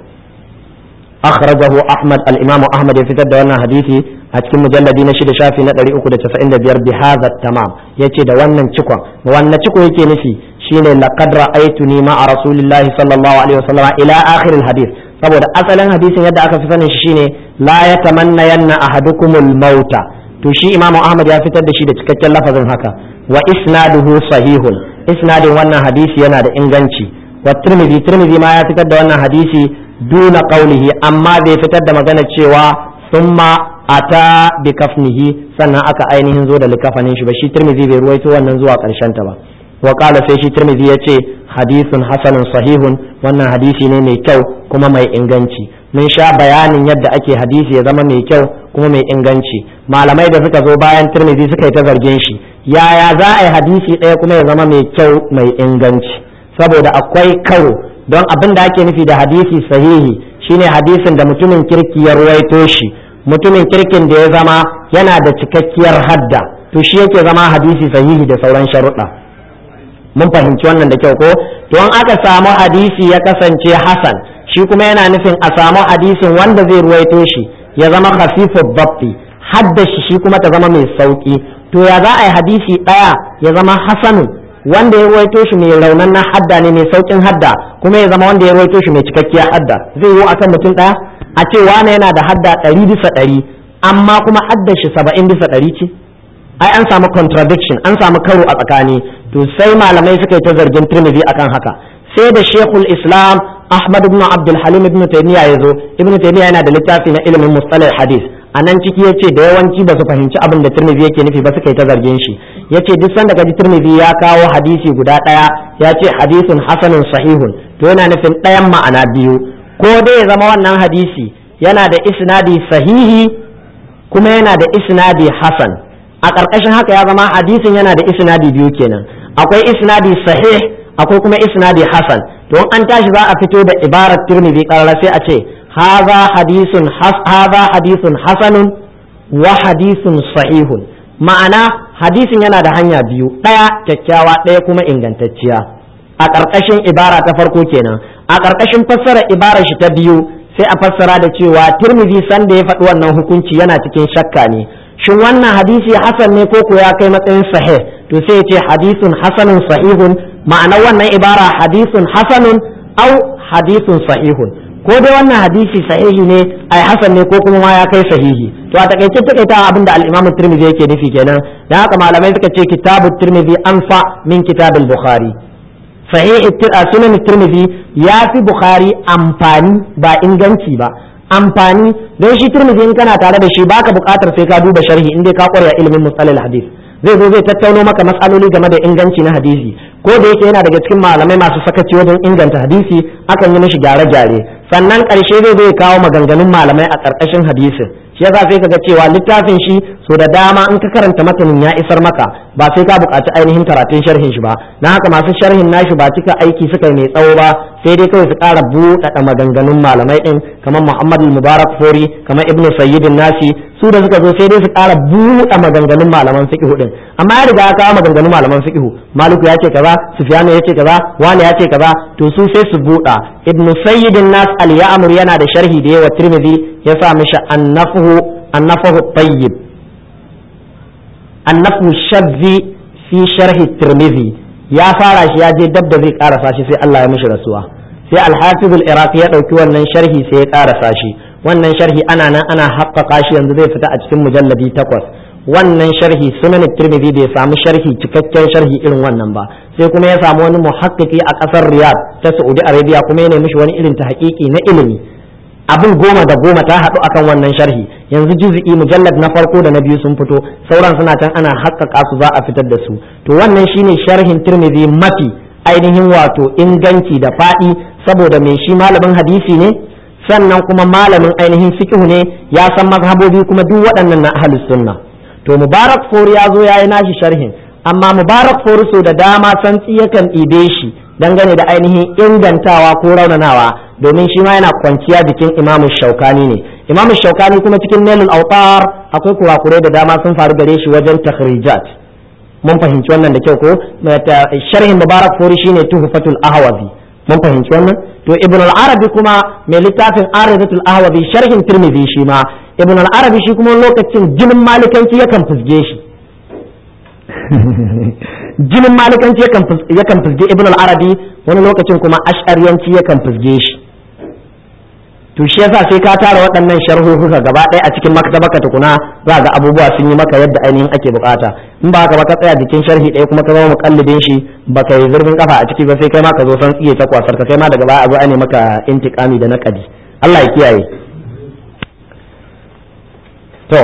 Akhrajahu Ahmad, al-Imam Ahmad ya fitar da wannan hadisi a cikin mujalladi na shida shafi na ɗari uku da casa'in da biyar bi hadha tamam, yace da wannan cikon. Wannan ciko yake nufi shine laqad ra'aytuni ma'a rasulillahi sallallahu alaihi wasallam ila akhir al-hadith, saboda asalin hadisin yadda aka fi sanin shi shine la yatamanna yanna ahadukumul mauta. To shi Imam Ahmad ya fitar da shi da cikakken lafazin haka. Wa isnaduhu sahihun, isnadin wannan hadisi yana da inganci. Wa Tirmidhi, Tirmidhi ma ya fitar da wannan hadisi duna qawlihi, amma bai fitar da magana cewa summa ata bi kafnihi sannan aka ainihin zo da likafanin shi ba. Shi Tirmidhi bai ruwaito wannan zuwa karshen ta ba. Wa qala, sai shi Tirmidhi yace hadithun hasanun sahihun, wannan hadisi ne mai kyau kuma mai inganci. Mun sha bayanin yadda ake hadisi ya zama mai kyau kuma mai inganci. Malamai da suka zo bayan Tirmidhi suka yi ta zargin shi, yaya za a yi hadisi ɗaya kuma ya zama mai kyau mai inganci? Saboda akwai karo, don abin da ake nufi da hadisi sahihi shine hadisin da mutumin kirki ya ruwaito shi, mutumin kirkin da ya zama yana da cikakkiyar hadda, to shi yake zama hadisi sahihi da sauran sharuɗa. Mun fahimci wannan da kyau ko? To an aka samu hadisi ya kasance hasan, shi kuma yana nufin a samu hadisin wanda zai ruwaito shi ya zama khafifu dabti, hadda shi shi kuma ta zama mai sauki. To ya za a yi hadisi ɗaya ya zama hasanun, wanda ya ruwaito shi mai raunan na hadda ne, mai saukin hadda, kuma ya zama wanda ya ruwaito shi mai cikakkiyar hadda? Zai yi akan mutum ɗaya a ce wane yana da hadda ɗari bisa ɗari amma kuma hadda shi saba'in bisa ɗari ce? Ai an samu contradiction, an samu karo a tsakani. To sai malamai suka yi ta zargin Tirmidhi akan haka, sai da Sheikhul Islam Ahmad ibn Abdul Halim ibn Taymiyyah yazo ibn Taymiyyah yana da littafi na ilimin mustalah hadith a nan ciki yace da yawanci ba su fahimci abin da Tirmidhi yake nufi ba suka yi ta zargin shi yace duk sanda kaji Tirmidhi ya kawo hadisi guda daya yace hadithun hasanun sahihun to yana nufin ɗayan ma'ana biyu ko dai ya zama wannan hadisi yana da isnadi sahihi kuma yana da isnadi hasan a ƙarƙashin haka ya zama hadisin yana da isnadi biyu kenan akwai isnadi sahih akwai kuma isnadi hasan to an tashi za a fito da ibarar Tirmidhi karara sai a ce hadha hadithun hadha hadithun hasanun wa hadithun sahihun ma'ana hadisin yana da hanya biyu ɗaya kyakkyawa ɗaya kuma ingantacciya a ƙarƙashin ibara ta farko kenan a ƙarƙashin fassara ibarar shi ta biyu sai a fassara da cewa Tirmidhi sanda ya faɗi wannan hukunci yana cikin shakka ne shin wannan hadisi hasan ne ko ko ya kai matsayin sahih to sai ya ce hadithun hasanun sahihun ma'anar wannan ibara hadithun hasanun au hadithun sahihun ko dai wannan hadisi sahihi ne ai hasan ne ko kuma ma ya kai sahihi to a takaice takaita abin da al-Imam Tirmidhi yake nufi kenan dan haka malamai suka ce kitabut Tirmidhi anfa min kitabil Bukhari sahih sunan Tirmidhi ya fi Bukhari amfani ba inganci ba amfani don shi Tirmidhi in kana tare da shi baka bukatar sai ka duba sharhi in dai ka kware ilimin musalal hadith zai zo zai tattauno maka matsaloli game da inganci na hadisi ko da yake yana daga cikin malamai masu sakaci wajen inganta hadisi akan yi mishi gyare-gyare sannan ƙarshe zai zai kawo maganganun malamai a ƙarƙashin hadisin shi yasa sai kaga cewa littafin shi so da dama in ka karanta matanin ya isar maka ba sai ka buƙaci ainihin karatun sharhin shi ba na haka masu sharhin nashi ba cika aiki suka mai tsawo ba sai dai kawai su ƙara buɗaɗa maganganun malamai ɗin kamar Muhammad Mubarak Fori kamar Ibn Sayyidin Nasi su da suka zo sai dai su ƙara buɗe maganganun malaman fiqh din amma ya riga ya kawo maganganun malaman fiqh Maliku ya ce kaza Sufyan ya ce kaza wani ya ce kaza to su sai su buɗa Ibn Sayyidin Nas al-Ya'mur yana da sharhi da yawa Tirmidhi ya sa mishi annafu annafu tayyib annafu shadzi fi sharhi Tirmidhi ya fara shi ya je dab da zai karasa shi sai Allah ya mishi rasuwa sai al-Hafiz al-Iraqi ya dauki wannan sharhi sai ya karasa shi wannan sharhi ana nan ana haƙƙaƙa shi yanzu zai fita a cikin mujalladi takwas wannan sharhi sunan Tirmidhi bai samu sharhi cikakken sharhi irin wannan ba sai kuma ya samu wani muhaqqiqi a ƙasar Riyadh ta Saudi Arabia kuma ya nemi shi wani irin ta haƙiƙi na ilimi abin goma da goma ta haɗu akan wannan sharhi yanzu juz'i mujallad na farko da na biyu sun fito sauran suna can ana haƙƙaƙa su za a fitar da su to wannan shine sharhin Tirmidhi mafi ainihin wato inganci da faɗi saboda mai shi malamin hadisi ne sannan kuma malamin ainihin fiqh ne ya san mazhabobi kuma duk waɗannan na ahlus sunna to Mubarak Fori ya zo yayi nashi sharhin amma Mubarak Fori so da dama santsi yakan ɗibe shi dangane da ainihin ingantawa ko raunanawa domin shi ma yana kwanciya jikin Imam Shaukani ne Imam Shaukani kuma cikin Nailul Awtar akwai kurakurai da dama sun faru gare shi wajen takhrijat mun fahimci wannan da kyau ko sharhin Mubarak Fori shine Tuhfatul Ahwazi mun fahimci wannan to Ibn al-Arabi kuma mai littafin Aridatul Ahwazi sharhin Tirmidhi shi ma Ibn al-Arabi shi kuma lokacin jinin malikanci yakan fusge shi jinin malikanci yakan fusge Ibn al-Arabi wani lokacin kuma ash'ariyanci yakan fusge shi to shi yasa sai ka tara waɗannan sharhuhuka gaba ɗaya a cikin maktabaka tukuna za ga abubuwa sun yi maka yadda ainihin ake bukata in ba haka ba ka tsaya jikin sharhi ɗaya kuma ka zama muƙallidin shi baka yi zurfin kafa a ciki ba sai kai ma ka zo san tsiye ta kwasar ka kai ma daga baya a zo a ne maka intiqami da naqadi Allah ya kiyaye to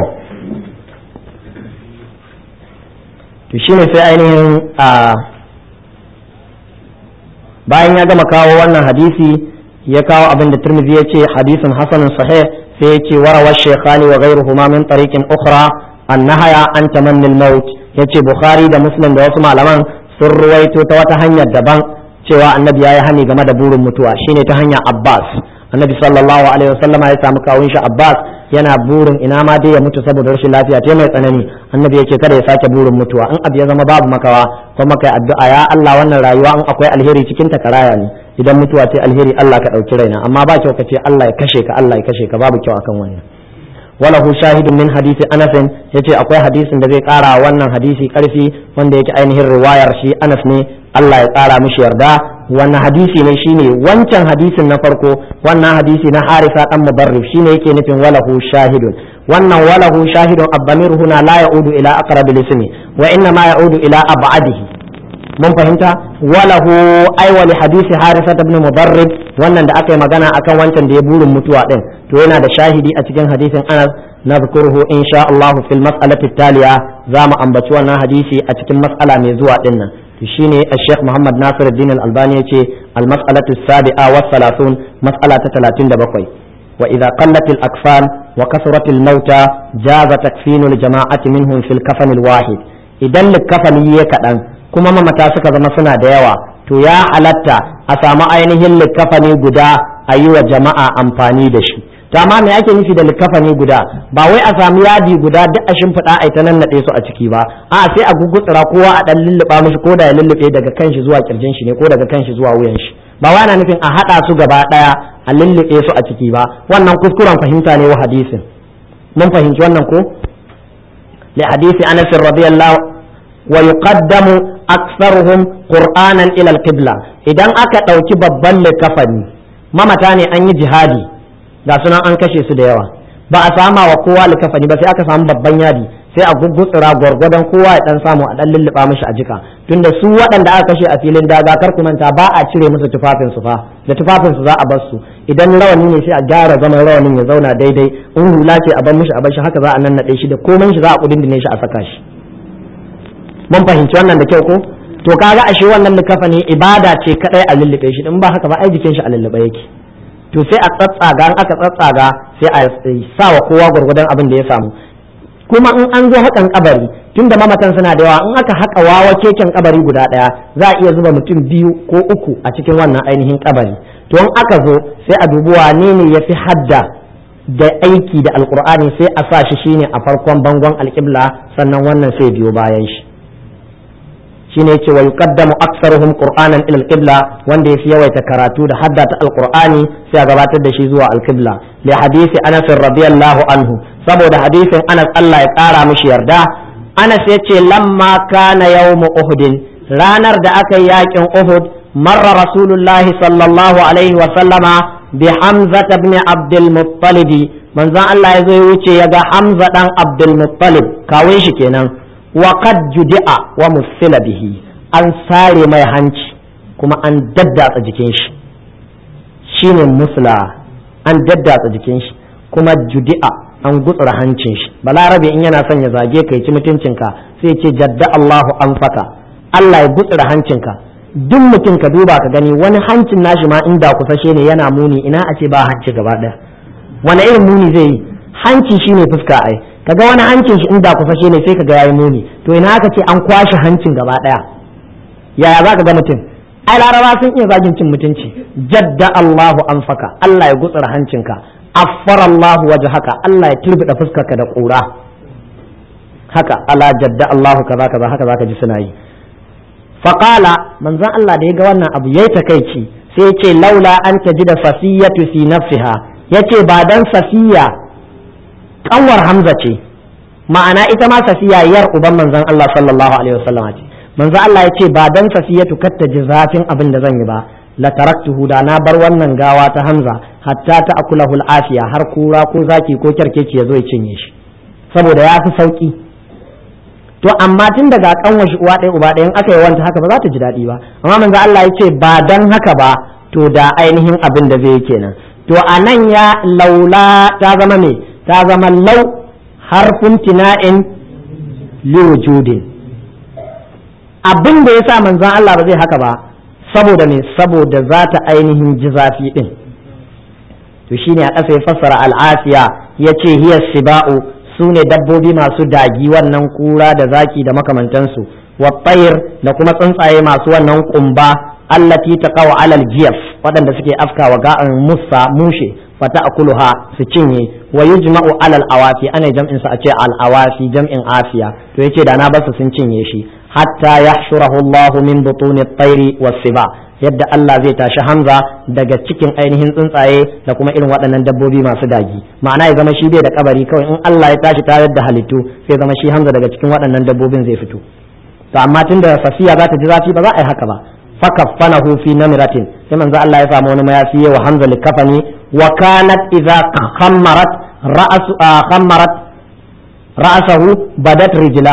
to shine sai ainihin a bayan ya gama kawo wannan hadisi ya kawo abin da Tirmidhi ya ce hadisin hasanun sahih sai ya ce warawa shaykhani wa ghayruhuma min tariqin ukhra annahaya an tamanni al-maut yace Bukhari da Muslim da wasu malaman sun ruwaito ta wata hanyar daban cewa annabi yayi hani game da burin mutuwa shine ta hanyar Abbas annabi sallallahu alaihi wasallama ya samu kawun shi Abbas yana burin ina ma dai ya mutu saboda rashin lafiya ta mai tsanani annabi yake kada ya sake burin mutuwa in abu ya zama babu makawa kuma kai addu'a ya Allah wannan rayuwa in akwai alheri cikin ta karaya ne idan mutuwa ce alheri Allah ka dauki raina amma ba kyau ka ce Allah ya kashe ka Allah ya kashe ka babu kyau akan wannan walahu shahidun min hadisi Anas yace akwai hadisin da zai kara wannan hadisi karfi wanda yake ainihin riwayar shi Anas ne Allah ya kara mishi yarda wannan hadisi ne shine wancan hadisin na farko wannan hadisi na Harisa dan Mubarrif shine yake nufin walahu shahidun wannan walahu shahidun abdamir huna la yaudu ila aqrabil ismi wa inna ma yaudu ila ab'adihi mun fahimta walahu aiwali hadisi harisa ibn mudarrib wannan da aka yi magana akan wancan da ya burin mutuwa din to yana da shahidi a cikin hadisin Anas nadhkuruhu insha Allah fil mas'alati taliya za mu ambaci wannan hadisi a cikin mas'ala mai zuwa din nan to shine Sheikh Muhammad Nasiruddin Al-Albani yace al mas'alatu sabi'a wa thalathun mas'ala ta talatin da bakwai wa idza qallat al akfan wa kasrat al mauta jaza takfinu al jama'ati minhum fil kafan al wahid idan likafani ya kadan kuma mamata suka zama suna da yawa to ya halatta a samu ainihin likafani guda a yi wa jama'a amfani da shi to amma me ake nufi da likafani guda ba wai a samu yadi guda duk a shimfiɗa a ita nan naɗe su a ciki ba a sai a gugutsura kowa a ɗan lulluɓa mishi ko da ya lullube daga kanshi zuwa kirjin shi ne ko daga kanshi zuwa wuyan shi ba wai ana nufin a haɗa su gaba ɗaya a lullube su a ciki ba wannan kuskuren fahimta ne wa hadisin mun fahimci wannan ko li hadisi Anas radiyallahu wa yuqaddamu aktharuhum qur'anan ila al-qibla idan aka dauki babban likafani mamata ne an yi jihadi ga sunan an kashe su da yawa ba a sama wa kowa likafani ba sai aka samu babban yadi sai a gugutsura gwargwadon kowa ya dan samu a dan lulluba mishi a jika tunda su waɗanda aka kashe a filin daga kar ku manta ba a cire musu tufafin su fa da tufafin su za a bar su idan rawani ne sai a gyara zaman rawanin ya zauna daidai in hula ce a bar mishi a bar shi haka za a nannade shi da komai shi za a kudindine shi a saka shi mun fahimci wannan da kyau ko to kaga ashe wannan likafani ibada ce kadai a lullube shi in ba haka ba ai jikin shi a lullube yake to sai a tsatsaga in aka tsatsaga sai a sa wa kowa gurgudan abin da ya samu kuma in an zo hakan kabari tunda mamatan suna da yawa in aka haka wawa keken kabari guda daya za a iya zuba mutum biyu ko uku a cikin wannan ainihin kabari to in aka zo sai a dubi wane ne yafi hadda da aiki da alqur'ani sai a sa shi shine a farkon bangon alqibla sannan wannan sai biyo bayan shi shine yace wa yuqaddamu aktsaruhum qur'anan ila al-qibla wanda yafi yawaita karatu da hadda ta alqur'ani sai a gabatar da shi zuwa al-qibla li hadisi Anas radiyallahu anhu saboda hadisin Anas Allah ya kara mishi yarda Anas yace lamma kana yawm Uhud ranar da aka yi yakin Uhud marra rasulullahi sallallahu alaihi wa sallama bi Hamza ibn Abdul Muttalib manzon Allah ya zo ya wuce ya ga Hamza dan Abdul Muttalib kawun shi kenan wa qad judi'a wa musila bihi an sare mai hanci kuma an daddatsa jikin shi shine musla an daddatsa jikin shi kuma judi'a an gutsura hancin shi balarabe in yana son ya zage ka ci mutuncinka sai ya ce jadda Allahu anfaka Allah ya gutsura hancinka duk mutum ka duba ka gani wani hancin nashi ma inda kusashe ne yana muni ina a ce ba hanci gaba daya wani irin muni zai yi hanci shine fuska ai kaga wani hancin shi inda kusashe ne sai kaga yayi muni to ina aka ce an kwashe hancin gaba daya yaya za ka ga mutum ai laraba sun iya zagin cin mutunci jadda Allahu anfaka Allah ya gutsura hancinka affara Allahu wajhaka Allah ya turbida fuskarka da kura haka ala jadda Allahu kaza kaza haka zaka ji suna yi faqala manzon Allah da ya ga wannan abu yayi takeici sai ya ce laula an tajida safiyatu fi nafsiha yace ba dan safiya kanwar Hamza ce ma'ana ita ma safiya yar uban manzon Allah sallallahu alaihi wasallam ce manzon Allah ya ce ba dan safiyatu katta ji zafin abin da zan yi ba la taraktuhu da na bar wannan gawa ta Hamza hatta ta akulahu al-afiya har kura ko zaki ko kerkeci ya zo ya cinye shi saboda ya fi sauki to amma tun daga kanwar shi uwa ɗaya uba ɗaya in aka yi wanta haka ba za ta ji daɗi ba amma manzon Allah ya ce ba dan haka ba to da ainihin abin da zai yi kenan to anan ya laula ta zama me ta zama lau harfin tina'in liwujudin abin da ya sa manzon Allah ba zai haka ba saboda ne saboda za ta ainihin ji zafi din to shine a ƙasa ya fassara al'afiya ya ce hiya siba'u su ne dabbobi masu dagi wannan kura da zaki da makamantansu wa tsayir da kuma tsuntsaye masu wannan kumba allati taqaw alal jiyaf waɗanda suke afkawa ga'an musa mushe fata akuluha su cinye wa yujma'u alal awafi ana jam'in sa a ce al awafi jam'in afiya to yace da na basu sun cinye shi hatta yahshurahu Allahu min butuni at-tayri was-siba yadda Allah zai tashi Hamza daga cikin ainihin tsuntsaye da kuma irin waɗannan dabbobi masu dagi ma'ana ya zama shi bai da kabari kawai in Allah ya tashi tayar da halittu sai zama shi Hamza daga cikin waɗannan dabbobin zai fito to amma tunda Safiya za ta ji zafi ba za a yi haka ba fakaffanahu fi namiratin sai manzo Allah ya samu wani mayafi wa Hamza likafani wa kanat idza khammarat ra'su khammarat ra'sahu badat rijlahu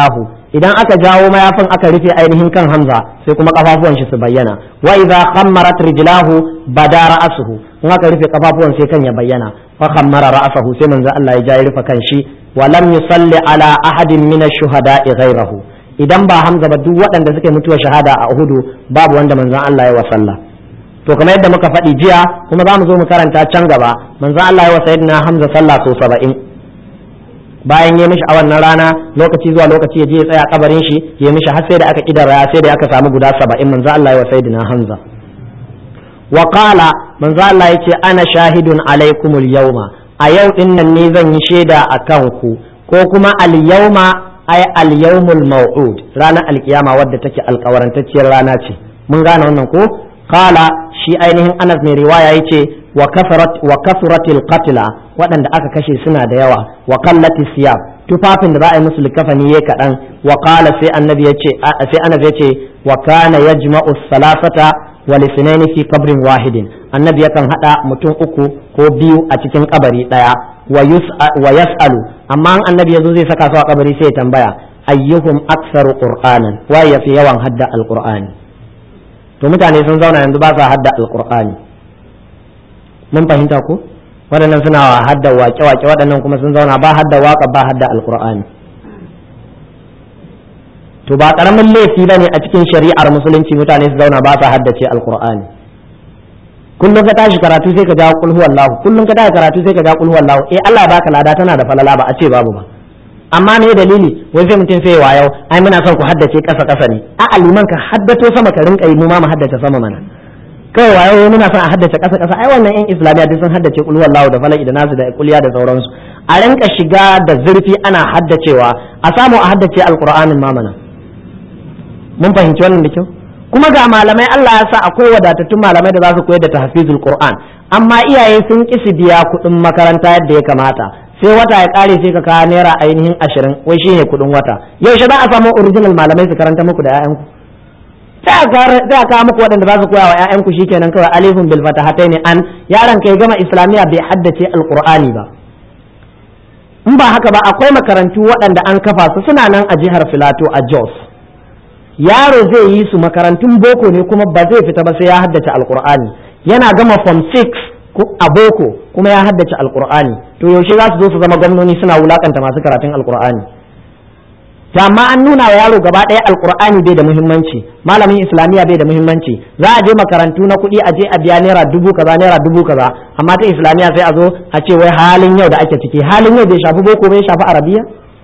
idan aka jawo mayafin aka rufe ainihin kan Hamza sai kuma kafafuwan shi su bayyana wa idza khammarat rijlahu bada ra'suhu in aka rufe kafafuwan sai kan ya bayyana fa khammara ra'sahu sai manzo Allah ya ja ya rufe kan shi wa lam yusalli ala ahadin min ash-shuhada'i ghayrahu idan ba Hamza ba duk waɗanda suka mutuwa shahada a Uhud babu wanda manzon Allah ya wasalla to kamar yadda muka faɗi jiya kuma za mu zo mu karanta can gaba manzon Allah ya wa sayyidina Hamza sallah so saba'in bayan ya mishi a wannan rana lokaci zuwa lokaci ya je ya tsaya kabarin shi ya mishi har sai da aka kidara sai da aka samu guda saba'in manzon Allah ya wa sayyidina Hamza wa qala manzon Allah yace ana shahidun alaikumul yawma a yau din nan ne zan yi shaida akan ku ko kuma al yawma ay al yawmul maw'ud ranar alkiyama wadda take alkawarantacciyar rana ce mun gane wannan ko qala shi ainihin Anas mai riwaya yace wa kafarat wa kasratil qatla waɗanda aka kashe suna da yawa wa qallati siyab tufafin da za a yi musu likafani yayi kadan wa qala sai annabi yace sai Anas yace wa kana yajma'u salasata wal ithnaini fi qabrin wahidin annabi yakan hada mutum uku ko biyu a cikin kabari daya wa yas'alu amma an annabi yazo zai saka su a kabari sai ya tambaya ayyuhum aktsaru qur'anan wa yafi yawan hadda alqur'ani to mutane sun zauna yanzu ba sa hadda alqur'ani mun fahimta ko waɗannan suna hadda waƙe waƙe waɗannan kuma sun zauna ba hadda waƙa ba hadda alqur'ani to ba karamin laifi bane a cikin shari'ar musulunci mutane su zauna ba sa haddace alqur'ani kullum ka tashi karatu sai ka ja kul huwallahu kullum ka tashi karatu sai ka ja kul huwallahu eh Allah baka lada tana da falala ba a ce babu ba amma me dalili wai sai mutum sai wayo ai muna son ku haddace kasa kasa ne a aliman ka haddato sama ka rinka yi mu ma mu haddace sama mana kai wayo muna son a haddace kasa kasa ai wannan yan islamiya duk sun haddace kul huwallahu da falaki da nasu da kulliya da sauransu a rinka shiga da zurfi ana haddacewa a samu a haddace alqur'anin ma mana mun fahimci wannan da kyau kuma ga malamai Allah ya sa akwai wadatattun malamai da za su koyar da tahfizul Qur'an amma iyaye sun ki su biya kuɗin makaranta yadda ya kamata sai wata ya kare sai ka kawo naira ainihin ashirin wai shine kuɗin wata yaushe za a samu original malamai su karanta muku da ƴaƴanku sai a kawo muku waɗanda za su koya wa ƴaƴanku shikenan kawai alifun bil fatahataini an yaron kai gama islamiya bai haddace alqur'ani ba in ba haka ba akwai makarantu waɗanda an kafa su suna nan a jihar Filato a Jos yaro zai yi su makarantun boko ne kuma ba zai fita ba sai ya haddace alqur'ani yana gama form six a boko kuma ya haddace alqur'ani to yaushe za su zo su zama gwamnoni suna wulakanta masu karatun alqur'ani ta amma an nuna wa yaro gaba ɗaya alqur'ani bai da muhimmanci malamin islamiyya bai da muhimmanci za a je makarantu na kuɗi a je a biya naira dubu kaza naira dubu kaza amma ta islamiyya sai a zo a ce wai halin yau da ake ciki halin yau bai shafi boko bai shafi arabiya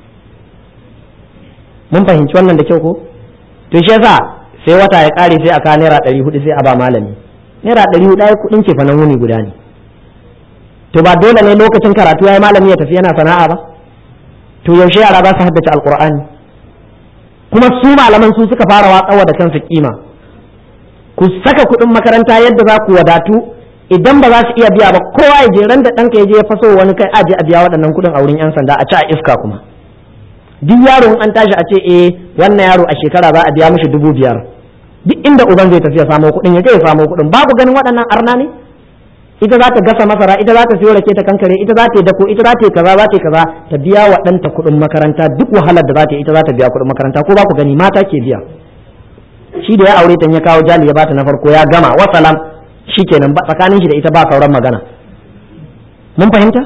mun fahimci wannan da kyau ko to shi yasa sai wata ya kare sai aka naira ɗari hudu sai a ba malami naira ɗari hudu ai kuɗin ce fa nan wuni guda ne to ba dole ne lokacin karatu yayi malami ya tafi yana sana'a ba to yaushe yara za su haddace alqur'ani kuma su malaman su suka fara watsawa da kansu kima ku saka kuɗin makaranta yadda za ku wadatu idan ba za su iya biya ba kowa ya je ran da ɗanka ya je ya faso wani kai aje a biya waɗannan kuɗin a wurin yan sanda a ci a iska kuma duk yaro an tashi a ce eh wannan yaro a shekara za a biya mishi dubu biyar duk inda uban zai tafi ya samo kuɗin ya je ya samo kuɗin babu ganin waɗannan arna ne ita za ta gasa masara ita za ta siyo rake ta kankare ita za ta yi dako ita za ta yi kaza za ta yi kaza ta biya wa ɗanta kuɗin makaranta duk wahalar da za ta yi ita za ta biya kuɗin makaranta ko ba ku gani mata ke biya shi da ya aure ta ya kawo jali ya bata na farko ya gama wasalam shikenan ba tsakanin shi da ita ba sauran magana mun fahimta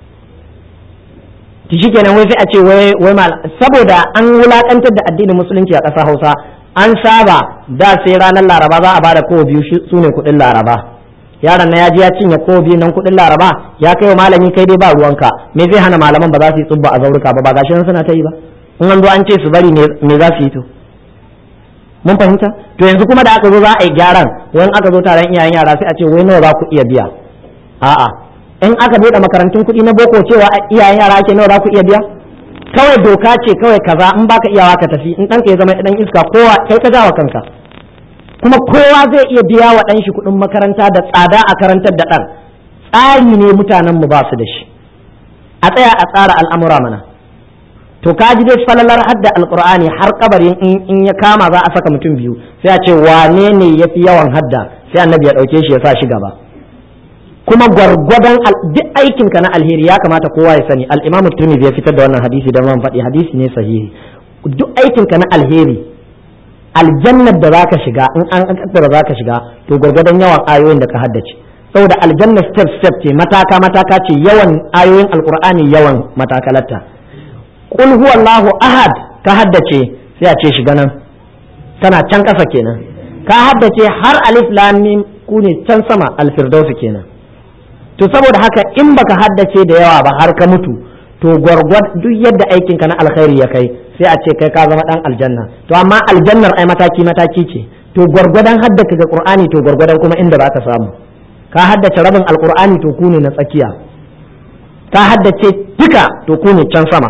to shikenan wai sai a ce wai wai saboda an wulakantar da addinin musulunci a ƙasar Hausa an saba da sai ranar Laraba za a bada kowa biyu su ne kuɗin Laraba yaron na ya ji ya cinye kowa biyu nan kuɗin Laraba ya kai wa malami kai dai ba ruwanka me zai hana malaman ba za su yi tsubba a zauruka ba ba gashi nan suna ta yi ba in an zo an ce su bari me za su yi to mun fahimta to yanzu kuma da aka zo za a yi gyaran wani aka zo taron iyayen yara sai a ce wai nawa za ku iya biya a'a in aka bude makarantun kuɗi na boko cewa iyayen yara ake nawa za ku iya biya kawai doka ce kawai kaza in baka iyawa ka tafi in ɗanka ya zama ɗan iska kowa kai ka jawa kanka kuma kowa zai iya biya wa ɗan shi kuɗin makaranta da tsada a karantar da ɗan tsari ne mutanen mu ba su da shi a tsaya a tsara al'amura mana to ka ji dai falalar hadda alqur'ani har kabarin in ya kama za a saka mutum biyu sai a ce wane ne yafi yawan hadda sai annabi ya dauke shi ya sa shi gaba kuma gwargwadon duk aikin ka na alheri ya kamata kowa ya sani al-Imam Tirmidhi ya fitar da wannan hadisi da man faɗi hadisi ne sahihi duk aikinka na alheri aljannar da zaka shiga in an kaddara zaka shiga to gwargwadon yawan ayoyin da ka haddace saboda aljanna step step ce mataka mataka ce yawan ayoyin alqur'ani yawan matakalarta qul huwallahu ahad ka haddace sai a ce shiga nan tana can kasa kenan ka haddace har alif lam mim ku ne can sama alfirdausi kenan to saboda haka in baka haddace da yawa ba har ka mutu to gwargwad duk yadda aikin ka na alkhairi ya kai sai a ce kai ka zama dan aljanna to amma aljannar ai mataki mataki ce to gwargwadon haddaka ga qur'ani to gwargwadon kuma inda zaka samu ka haddace rabin alqur'ani to ku ne na tsakiya ka haddace duka to ku ne can sama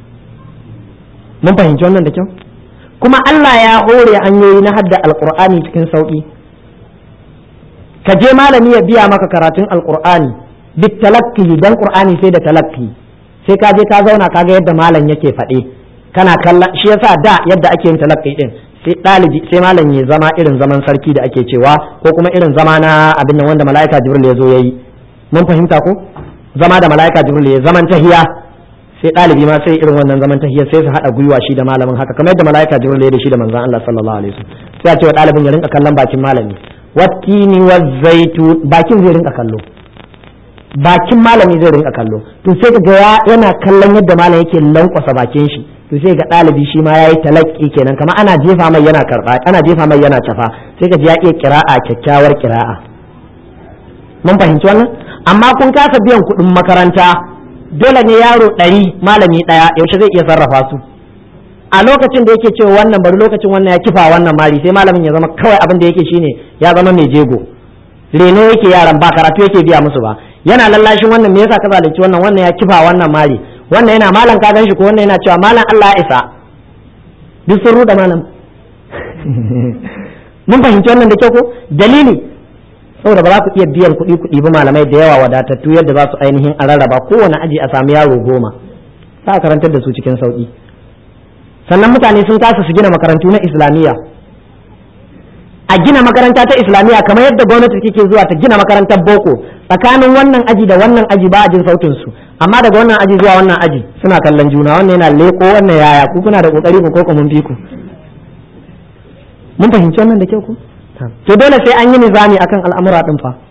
mun fahimci wannan da kyau kuma Allah ya hore hanyoyi na hadda alqur'ani cikin sauki ka je malami ya biya maka karatun alqur'ani bitalakki dan qur'ani sai da talakki sai ka je ka zauna kaga yadda malam yake faɗe kana kalla shi yasa da yadda ake yin talakki din sai dalibi sai malam ya zama irin zaman sarki da ake cewa ko kuma irin zama na abin nan wanda malaika jibril ya zo yayi mun fahimta ko zama da malaika jibril ya zaman tahiya sai dalibi ma sai irin wannan zaman tahiya sai su hada gwiwa shi da malamin haka kamar yadda malaika jibril ya da shi da manzon Allah sallallahu alaihi wasallam sai a ce wa dalibin ya rinka kallon bakin malami wattini wazzaitu bakin zai rinka kallo bakin malami zai rinka kallo to sai ka ga yana kallon yadda malam yake lankwasa bakin shi to sai ga ɗalibi shi ma yayi talakki kenan kamar ana jefa mai yana karba ana jefa mai yana tafa sai ka ji ya iya kira'a kyakkyawar kira'a mun fahimci wannan amma kun kasa biyan kuɗin makaranta dole ne yaro ɗari malami ɗaya yaushe zai iya sarrafa su a lokacin da yake cewa wannan bari lokacin wannan ya kifa wannan mari sai malamin ya zama kawai abin da yake shine ya zama mai jego reno yake yaran ba karatu yake biya musu ba yana lallashin wannan me yasa ka zalunci wannan wannan ya kifa wannan mari wannan yana malam ka gan shi ko wannan yana cewa malam Allah ya isa duk sun ruda malam mun fahimci wannan da kyau ko dalili saboda ba za ku iya biyan kuɗi kuɗi ba malamai da yawa wadatattu yadda za su ainihin a rarraba kowane aji a sami yaro goma za a karantar da su cikin sauki sannan mutane sun kasa su gina makarantu na islamiyya a gina makaranta ta islamiyya kamar yadda gwamnati take zuwa ta gina makarantar boko tsakanin wannan aji da wannan aji ba a jin sautin su amma daga wannan aji zuwa wannan aji suna kallon juna wannan yana leko wannan yaya ku kuna da kokari ku ko mun bi ku mun fahimci wannan da kyau ku to dole sai an yi nizami akan al'amura din fa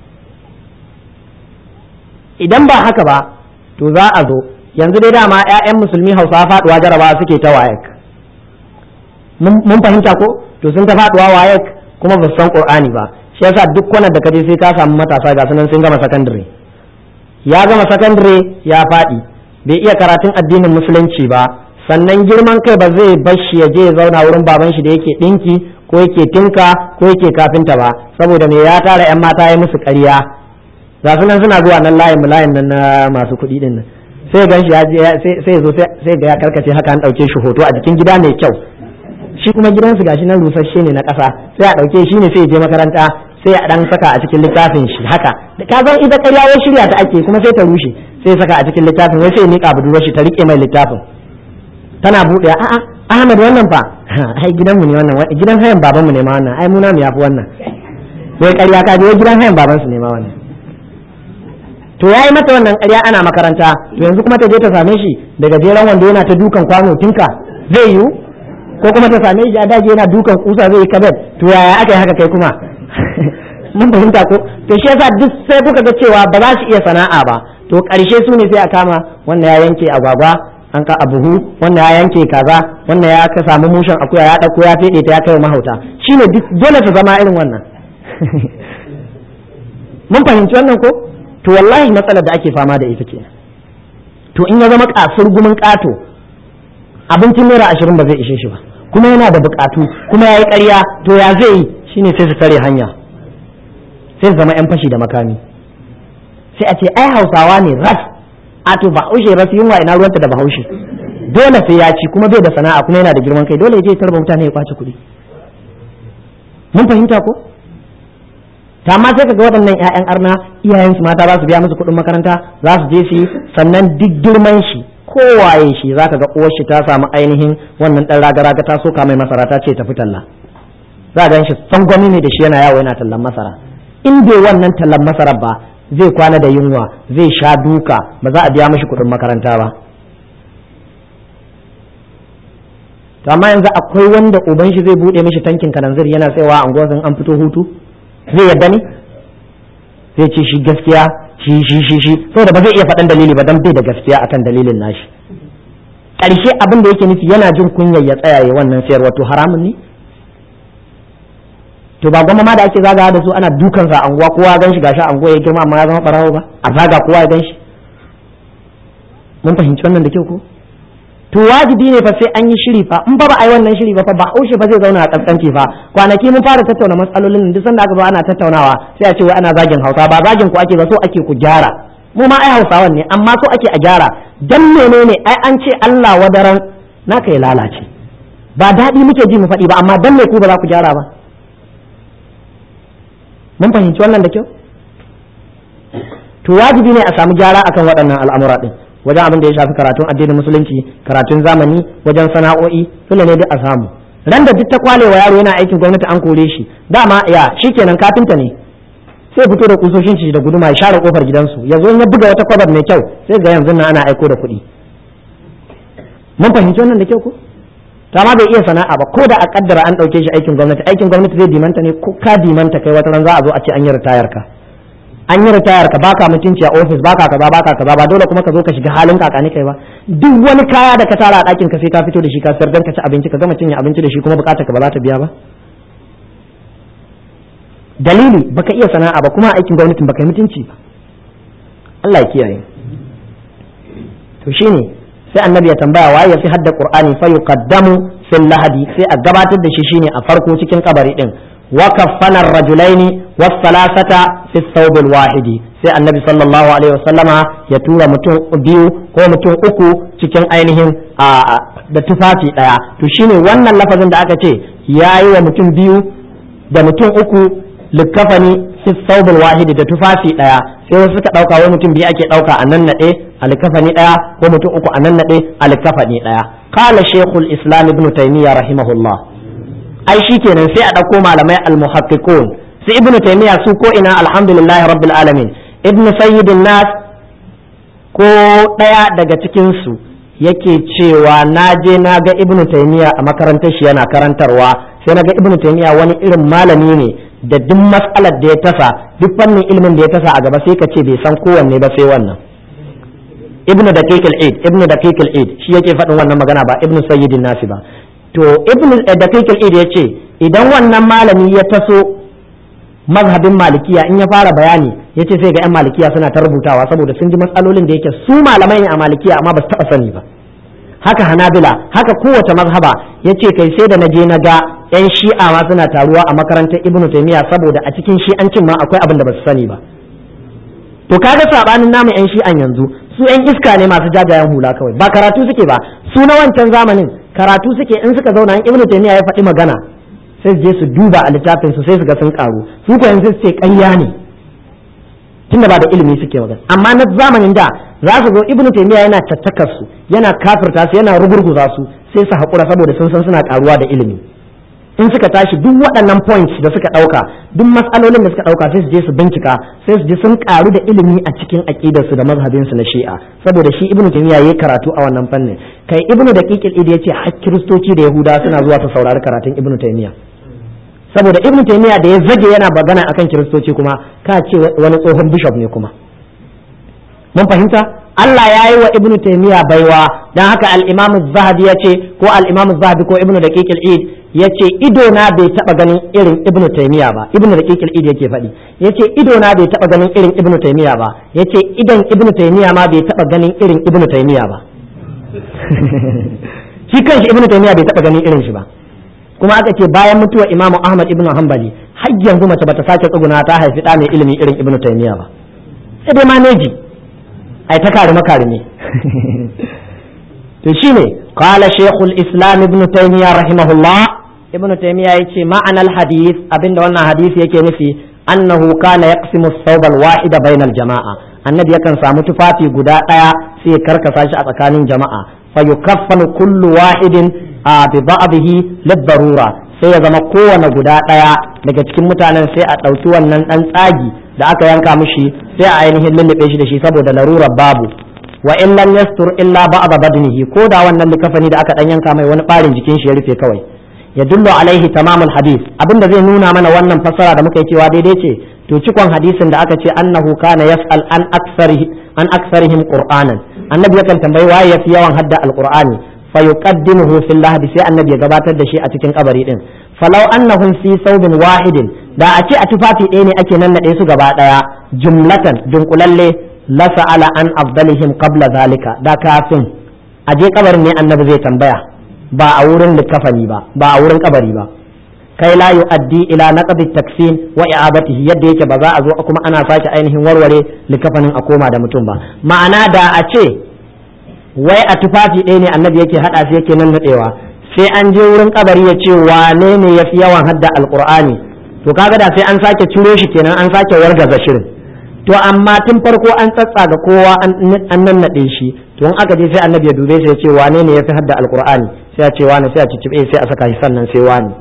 idan ba haka ba to za a zo yanzu dai dama ƴaƴan musulmi Hausawa faduwa jarabawa suke ta wayek mun fahimta ko to sun ta faduwa wayek kuma ba su san Qur'ani ba shi yasa duk kwanar da kaje sai ka samu matasa ga sunan sun gama sakandare ya gama sakandare ya faɗi bai iya karatun addinin musulunci ba sannan girman kai ba zai bar shi ya je ya zauna wurin baban shi da yake dinki ko yake tinka ko yake kafinta ba saboda me ya tara yan mata ya musu ƙarya ga sunan suna zuwa nan layin layin nan na masu kuɗi din nan sai gan shi sai ya zo sai ga ya karkace haka an ɗauke shi hoto a jikin gida mai kyau shi kuma gidansu gashi nan rusasshe ne na ƙasa sai a ɗauke shi ne sai ya je makaranta sai a ɗan saka a cikin littafin shi haka ka san ita ƙarya wai shirya ta ake kuma sai ta rushe sai saka a cikin littafin wai sai ya miƙa budurwar shi ta riƙe mai littafin tana buɗe a'a Ahmad wannan fa ai gidanmu ne wannan gidan hayan babanmu ne ma wannan ai muna mu yafi wannan wai ƙarya ka je wai gidan hayan babansu ne ma wannan to yayi mata wannan ƙarya ana makaranta to yanzu kuma ta je ta same shi daga jeran wanda yana ta dukan kwano tinka zai yiwu ko kuma ta same shi a daji yana dukan kusa zai yi kabet to yaya aka yi haka kai kuma mun fahimta ko to shi yasa duk sai kuka ga cewa ba za su iya sana'a ba to ƙarshe su ne sai a kama wannan ya yanke agwagwa an ka abuhu wannan ya yanke kaza wannan ya ka samu mushin akuya ya dauko ya fede ta ya kai mahauta shine duk dole ta zama irin wannan mun fahimci wannan ko to wallahi matsalar da ake fama da ita kenan to in ya zama kasur gumin kato abincin naira ashirin ba zai ishe shi ba kuma yana da bukatu kuma yayi ƙarya to ya zai yi shine sai su tare hanya sai su zama yan fashi da makami sai a ce ai Hausawa ne ras a to bahaushe rasu yunwa ina ruwanta da bahaushe dole sai ya ci kuma bai da sana'a kuma yana da girman kai dole ya je tarba mutane ya kwace kuɗi mun fahimta ko ta amma sai kaga waɗannan ƴaƴan arna iyayen su mata za su biya musu kuɗin makaranta za su je su yi sannan duk girman shi kowaye shi zaka ga uwar shi ta samu ainihin wannan dan raga-raga ta soka mai masara ta ce tafi talla za ga shi sangwami ne da shi yana yawo yana tallan masara in bai wannan tallan masarar ba zai kwana da yunwa zai sha duka ba za a biya mashi kuɗin makaranta ba to amma yanzu akwai wanda uban shi zai bude mishi tankin kananzir yana tsayawa a unguwar an fito hutu zai yadda ne zai ce shi gaskiya shi shi shi shi saboda ba zai iya faɗan dalili ba dan bai da gaskiya akan dalilin nashi ƙarshe abin da yake nufi yana jin kunyar ya tsaya ya wannan sayarwa to haramun ne to ba gwamma ma da ake zagawa da su ana dukan sa anguwa kowa gan shi gashi anguwa ya girma amma ya zama barawo ba a zaga kowa ya gan shi mun fahimci wannan da kyau ko to wajibi ne fa sai an yi shiri fa in ba ba ai wannan shiri ba fa ba haushe fa zai zauna a kaskanci fa kwanaki mun fara tattauna matsalolin duk sanda aka zo ana tattaunawa sai a ce wai ana zagin Hausa ba zagin ku ake ba so ake ku gyara mu ma ai Hausawan ne amma so ake a gyara dan menene ai an ce Allah wadaran naka ya lalace ba daɗi muke ji mu faɗi ba amma dan me ku ba za ku gyara ba mun fahimci wannan da kyau to wajibi ne a samu gyara akan waɗannan al'amura din wajen abin da ya shafi karatun addinin musulunci karatun zamani wajen sana'o'i dole ne duk a samu ran da duk ta kwalewa yaro yana aikin gwamnati an kore shi dama ya shikenan kafinta ne sai fito da kusoshin shi da guduma ya share kofar gidansu ya zo ya buga wata kwabar mai kyau sai ga yanzu nan ana aiko da kuɗi mun fahimci wannan da kyau ko ta ma bai iya sana'a ba ko da a kaddara an ɗauke shi aikin gwamnati aikin gwamnati zai dimanta ne ko ka dimanta kai wata ran za a zo a ce an yi ritayar ka an yi ritayar ka baka mutunci a ofis baka kaza baka kaza ba dole kuma ka zo ka shiga halin kakani kai ba duk wani kaya da ka tara a ɗakin ka sai ka fito da shi ka sayar dan ka ci abinci ka gama cinye abinci da shi kuma bukatar ka ba za ta biya ba dalili baka iya sana'a ba kuma aikin gwamnatin baka yi mutunci ba Allah ya kiyaye to shine sai annabi ya tambaya waye ya fi hadda qur'ani fa yuqaddamu fil lahadi sai a gabatar da shi shine a farko cikin kabari din wa kaffana ar-rajulaini was salasata fi thawb al-wahidi sai annabi sallallahu alaihi wasallama ya tura mutum biyu ko mutum uku cikin ainihin da tufafi daya to shine wannan lafazin da aka ce yayi wa mutum biyu da mutum uku likafani fi thawb al-wahidi da tufafi daya sai wasu suka dauka wai mutum biyu ake dauka a nan nade alkafani daya ko mutum uku a nan nade alkafani daya qala shaykhul islam ibn taymiyyah rahimahullah ai shikenan sai a dauko malamai almuhaqqiqun sai ibn taymiyyah su ko ina alhamdulillahi rabbil alamin ibn sayyidin nas ko daya daga cikin su yake cewa naje naga ibn taymiyyah a makarantar shi yana karantarwa sai naga ibn taymiyyah wani irin malami ne da duk mas'alar da ya tasa duk fannin ilimin da ya tasa a gaba sai ka ce bai san kowanne ba sai wannan ibn daqiq al-eid ibn daqiq al-eid shi yake faɗin wannan magana ba ibn sayyidin nasi ba to ibn daqiq al-eid yace idan wannan malami ya taso mazhabin malikiya in ya fara bayani yace sai ga yan malikiya suna ta rubutawa saboda sun ji matsalolin da yake su malamai ne a malikiya amma ba su taɓa sani ba haka hanabila haka kowace mazhaba yace kai sai da naje na ga yan shi'a ma suna taruwa a makarantar ibnu taymiya saboda a cikin shi'ancin ma akwai abin da ba su sani ba to kaga sabanin namu yan shi'an yanzu su yan iska ne masu jajayen hula kawai ba karatu suke ba su na wancan zamanin karatu suke in suka zauna in ibnu taymiya ya faɗi magana sai su je su duba a littafin su sai su ga sun karu su ko yanzu su ce ƙarya ne tunda ba da ilimi suke magana amma na zamanin da za su zo ibnu taymiya yana tattakar su yana kafirta su yana rugurguza su sai su haƙura saboda sun san suna karuwa da ilimi in suka tashi duk waɗannan points da suka ɗauka duk matsalolin da suka ɗauka sai su je su bincika sai su je sun karu da ilimi a cikin aqidar su da mazhabin su na shi'a saboda shi ibnu taymiya yayi karatu a wannan fannin kai ibnu daqiq al-id yace har kiristoci da yahuda suna zuwa su saurari karatun ibnu taymiya saboda ibnu taymiya da ya zage yana magana akan kiristoci kuma ka ce wani tsohon bishop ne kuma mun fahimta Allah ya yi wa ibnu taymiya baiwa dan haka al-imam az-zahabi yace ko al-imam az-zahabi ko ibnu daqiq al-id yace ido na bai taba ganin irin ibnu taymiya ba ibnu daqiq al-id yake faɗi yace ido na bai taba ganin irin ibnu taymiya ba yace idan ibnu taymiya ma bai taba ganin irin ibnu taymiya ba shi kanshi ibnu taymiya bai taba ganin irin shi ba kuma aka ce bayan mutuwar imamu ahmad ibnu hanbali har yanzu mace bata sake tsuguna ta haifi da mai ilimi irin ibnu taymiya ba sai dai maneji ai ta karime karime to shine qala shaykhul islam ibnu taymiya rahimahullah ibnu taymiya yace ma'anar hadith abinda wannan hadisi yake nufi annahu kana yaqsimu as-sawb al-wahid bayna al-jama'a annabi yakan samu tufafi guda daya sai ya karkasa shi a tsakanin jama'a fa yukaffanu kullu wahidin bi ba'dihi lid-darura sai ya zama kowane guda daya daga cikin mutanen sai a dauki wannan dan tsagi da aka yanka mishi sai a ainihin lullube shi da shi saboda larurar babu wa in lam yastur illa ba'd badnihi ko da wannan likafani da aka dan yanka mai wani barin jikin shi ya rufe kawai yadullu alaihi tamamul hadith abinda zai nuna mana wannan fasara da muka yi cewa daidai ce to cikon hadisin da aka ce annahu kana yas'al an aksarihi an aksarihim qur'anan annabi yakan tambayi waye yafi yawan hadda alqur'ani fa yuqaddimuhu fil lahdi sai annabi ya gabatar da shi a cikin kabari din falau annahum fi thawbin wahidin da a ce a tufafi ɗaya ne ake nannaɗe su gaba ɗaya jumlatan dunkulalle la sa'ala an afdalihim qabla zalika da kafin a je kabarin ne annabi zai tambaya ba a wurin likafani ba ba a wurin kabari ba kai la yu'addi ila naqdi takfin wa i'abatihi yadda yake ba za a zo kuma ana sake ainihin warware likafanin a koma da mutum ba ma'ana da a ce wai a tufafi ɗaya ne annabi yake hada shi yake nan nadewa sai an je wurin kabari ya ce wane ne yafi yawan hadda alqur'ani to kaga da sai an sake ciro shi kenan an sake wargaza shirin to amma tun farko an tsatsa ga kowa an nannaɗe shi to in aka je sai annabi ya dube sai ya ce wane ne yafi hadda alqur'ani sai ya ce wane sai a ciccibe sai a saka shi sannan sai wani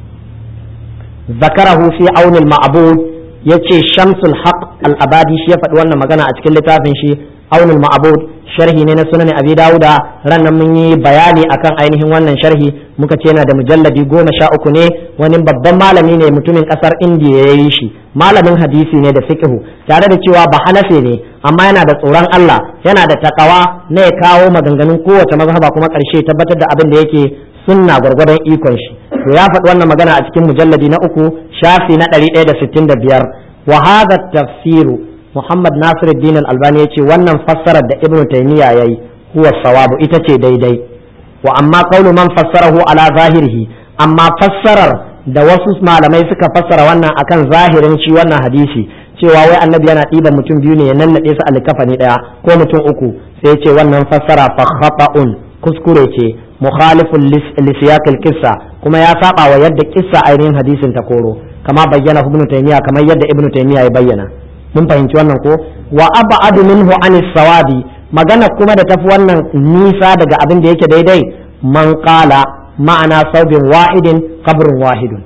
zakarahu fi aunil ma'bud yace shamsul haq al-abadi shi ya faɗi wannan magana a cikin littafin shi aunil ma'bud sharhi ne na sunan abi dauda ran nan mun yi bayani akan ainihin wannan sharhi muka ce yana da mujalladi goma sha uku ne wani babban malami ne mutumin kasar indiya ya yi shi malamin hadisi ne da fiqhu tare da cewa ba hanafe ne amma yana da tsoron Allah yana da takawa na ya kawo maganganun kowace mazhaba kuma karshe tabbatar da abin da yake sunna gwargwadon ikon shi to ya faɗi wannan magana a cikin mujalladi na uku shafi na ɗari ɗaya da sittin da biyar wa hadha tafsiru Muhammad Nasiruddin Al-Albani yace wannan fassarar da Ibn Taymiyyah yayi huwa sawabu ita ce daidai wa amma qawlu man fassarahu ala zahirihi amma fassarar da wasu malamai suka fassara wannan akan zahirin shi wannan hadisi cewa wai annabi yana ɗiban mutum biyu ne ya nannade su a likafani daya ko mutum uku sai yace wannan fassara fa khata'un kuskure ce mukhalifun li siyaqil qissa kuma ya saba wa yadda kissa ainihin hadisin ta koro kama bayyana Ibn Taymiyyah kamar yadda Ibn Taymiyyah ya bayyana mun fahimci wannan ko wa ab'adu minhu anis sawabi magana kuma da tafi wannan nisa daga abin da yake daidai man qala ma'ana saubin wahidin qabrun wahidun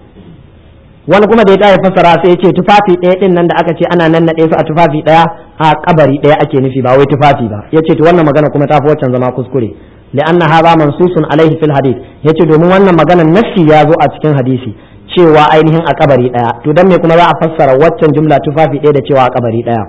wani kuma da ya tayi fasara sai ya ce tufafi ɗaya din nan da aka ce ana nannaɗe su a tufafi ɗaya a kabari ɗaya ake nufi ba wai tufafi ba yace to wannan magana kuma tafi waccan zama kuskure li'anna hadha mansusun alaihi fil hadith yace domin wannan maganar nassi ya zo a cikin hadisi cewa ainihin a kabari daya to dan me kuma za a fassara waccan jumla tufafi ɗaya da cewa a kabari daya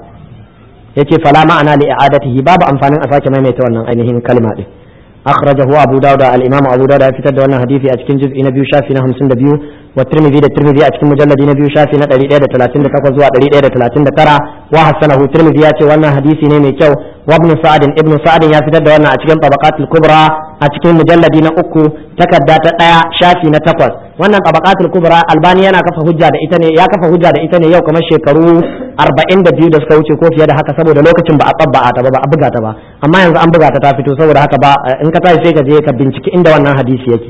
yace fala ma'ana li i'adatihi babu amfanin a sake maimaita wannan ainihin kalma din akhrajahu abu dawud al-imam abu dawud ya fitar da wannan hadisi a cikin juz'i na biyu shafi na hamsin da biyu wa tirmidhi da tirmidhi a cikin mujalladi na biyu shafi na ɗari ɗaya da talatin da takwas zuwa ɗari ɗaya da talatin da tara wa hasanahu tirmidhi ya ce wannan hadisi ne mai kyau wa ibn sa'd ibn sa'd ya fitar da wannan a cikin tabaqatul kubra a cikin mujalladi na uku takarda ta ɗaya shafi na takwas wannan tabaqatul kubra albani yana kafa hujja da ita ne ya kafa hujja da ita ne yau kamar shekaru arba'in da biyu da suka wuce ko fiye da haka saboda lokacin ba a tsabba'a ta ba ba a buga ta ba amma yanzu an buga ta ta fito saboda haka ba in ka tashi sai ka je ka binciki inda wannan hadisi yake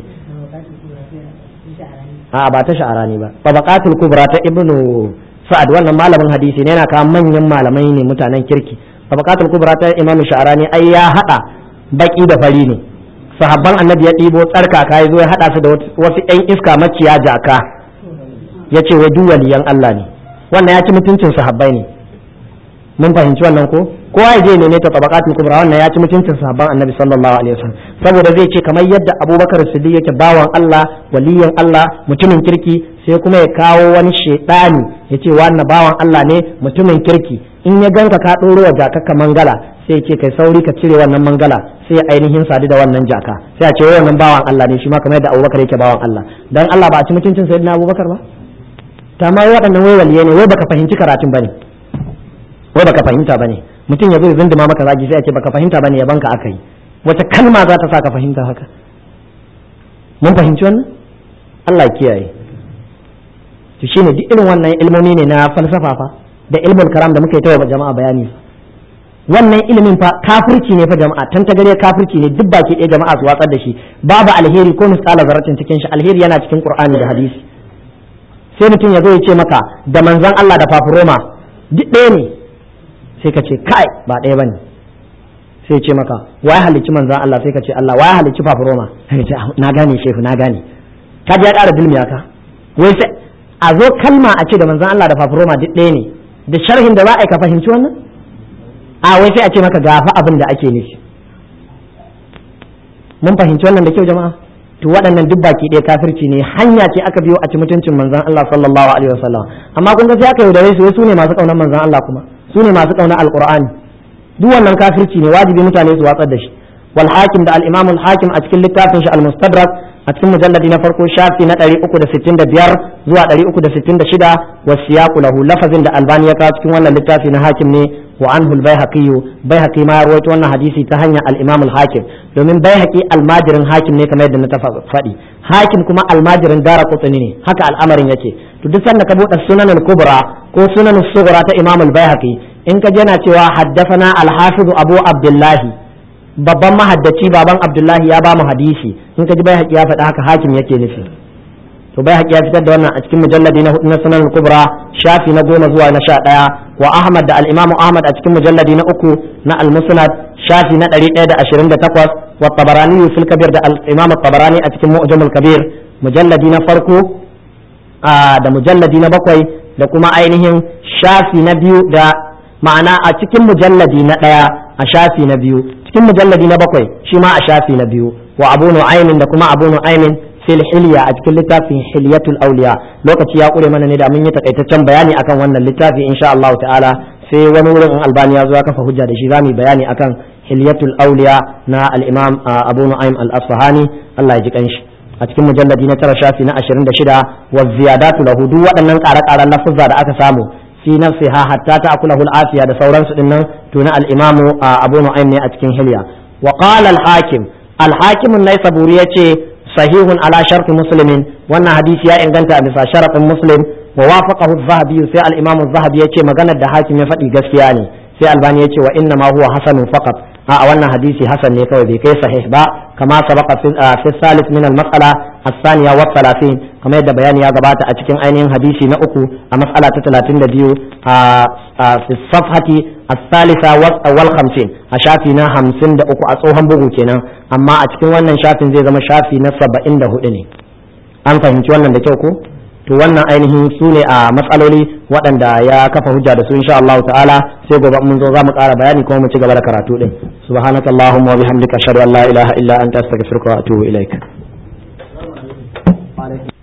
a ba ta sha'arani ba tabaqatul kubra ta ibnu sa'ad wannan malamin hadisi ne yana kawo manyan malamai ne mutanen kirki tabaqatul kubra ta imamu sha'arani ai ya hada baki da fari ne sahabban annabi ya ɗibo tsarkaka ya zo ya haɗa su da wasu ɗan iska maciya jaka ya ce wa duk waliyan Allah ne wannan ya ci mutuncin sahabbai ne mun fahimci wannan ko kowa ya je ne ne ta tabaqatul kubra wannan ya ci mutuncin sahabban annabi sallallahu alaihi wasallam saboda zai ce kamar yadda Abubakar Siddiq yake bawan Allah waliyan Allah mutumin kirki sai kuma ya kawo wani shedani ya ce wannan bawan Allah ne mutumin kirki in ya ganka ka ɗoro wa jakakka mangala sai ce kai sauri ka cire wannan mangala sai ainihin sadu da wannan jaka sai a ce wannan bawan Allah ne shi ma kamar yadda Abubakar yake bawan Allah dan Allah ba a ci mutuncin sayyidina Abubakar ba ta ma waɗannan wai waliye ne wai baka fahimci karatun bane wai baka fahimta bane mutum ya zo ya zinduma maka zagi sai a ce baka fahimta bane ya banka akai wata kalma za ta sa ka fahimta haka mun fahimci wannan Allah ya kiyaye to shine duk irin wannan ilmomi ne na falsafa fa da ilmul karam da muka yi ta jama'a bayani wannan ilimin fa kafirci ne fa jama'a tan tagare kafirci ne duk baki ɗaya jama'a su watsar da shi babu alheri ko misqala zarratin cikin shi alheri yana cikin Qur'ani da hadisi sai mutum ya zo ya ce maka da manzon Allah da fafuroma duk ɗaya ne sai ka ce kai ba ɗaya bane sai ya ce maka wai halicci manzon Allah sai ka ce Allah wai halicci fafuroma sai ce na gane shehu na gane ka ji ya ƙara dilmiya ka wai sai a zo kalma a ce da manzon Allah da fafuroma duk ɗaya ne da sharhin da za a yi ka fahimci wannan a wai sai a ce maka gafa abin da ake nufi. mun fahimci wannan da kyau jama'a. to waɗannan duk baki ɗaya kafirci ne, hanya ce aka biyo a ci mutuncin manzon Allah sallallahu alaihi wasallam. amma kun ga sai aka yaudare su su ne masu kaunar manzon Allah, kuma su ne masu kaunar alqur'ani. duk wannan kafirci ne, wajibi mutane su watsar da shi. wal hakim da al imam al hakim a cikin littafin shi al mustadrak a cikin mujalladi na farko shafi na ɗari uku da sittin da biyar zuwa ɗari uku da sittin da shida wa siyaqu lahu, lafazin da albani ya kawo cikin wannan littafi na hakim ne. wa anhu al-baihaqi baihaqi ma ya rawaito wannan hadisi ta hanyar al-imam al-hakim, domin baihaqi almajirin hakim ne kamar yadda na ta faɗi, hakim kuma almajirin daraqutni ne, haka al'amarin yake. to duk sanda ka buɗe sunan al-kubra ko sunan al-sughra ta imam al-baihaqi, in ka jana cewa haddathana al-hafiz abu abdullahi, babban mahaddaci baban abdullahi ya ba mu hadisi, in ka ji baihaqi ya faɗi haka hakim yake nufi. to baihaqi ya fitar da wannan a cikin mujalladi na hudu na sunan al-kubra shafi na goma zuwa na sha ɗaya, wa ahmad da al-imam ahmad a cikin mujalladi na uku na al-musnad shafi na ɗari ɗaya da ashirin da takwas, wa tabarani fil kabir da al-imam tabarani a cikin mu'jam al-kabir mujalladi na farko da mujalladi na bakwai, da kuma ainihin shafi na biyu, da ma'ana a cikin mujalladi na ɗaya a shafi na biyu, cikin mujalladi na bakwai shi ma a shafi na biyu, wa abu nu'aymin da kuma abu nu'aymin fil hilya a cikin littafin hilyatul awliya. lokaci ya kure mana ne da mun yi takaitaccen bayani akan wannan littafi insha Allah ta'ala, sai wani wurin in albani ya zo ya kafa hujja da shi zamu bayani akan hilyatul awliya na al-imam abu nu'aym al-asfahani, Allah ya ji kanshi, a cikin mujalladi na tara shafi na ashirin da shida, wa ziyadatu lahu, duk waɗannan ƙare-ƙaren lafuzza da aka samu fi nafsiha hatta ta'kulahu al-afiya da sauransu dinnan, to na al-imam abu nu'aym ne a cikin hilya. wa qala al-hakim al-hakim an-naisaburi yace sahihun ala sharti muslimin, wannan hadisi ya inganta a bisa sharaɗin muslim. wa wafaqahu az-zahabi, sai al-imam az-zahabi yace maganar da hakim ya faɗi gaskiya ne. sai albani yace wa inna ma huwa hasanun faqat, a wannan hadisi hasan ne kawai bai kai sahih ba, kama sabaqa fi salis min al-mas'ala الثانية والثلاثين كما يدى بيان يا جبات أتكين أينين حديثي نأكو مسألة ثلاثين ديو في الصفحة الثالثة والخمسين أشافينا خمسين دأكو أصوهم بغو كنا أما أتكين وانا شافين زي زما شافينا سبعين ده إني أم فهمت وانا دكوكو to wannan ainihin su ne a matsaloli waɗanda ya kafa hujja da su insha Allah ta'ala, sai gobe mun zo za mu ƙara bayani kuma mu ci gaba da karatu din. subhanakallahumma wa bihamdika ashhadu an la ilaha illa anta astaghfiruka wa atubu ilaik.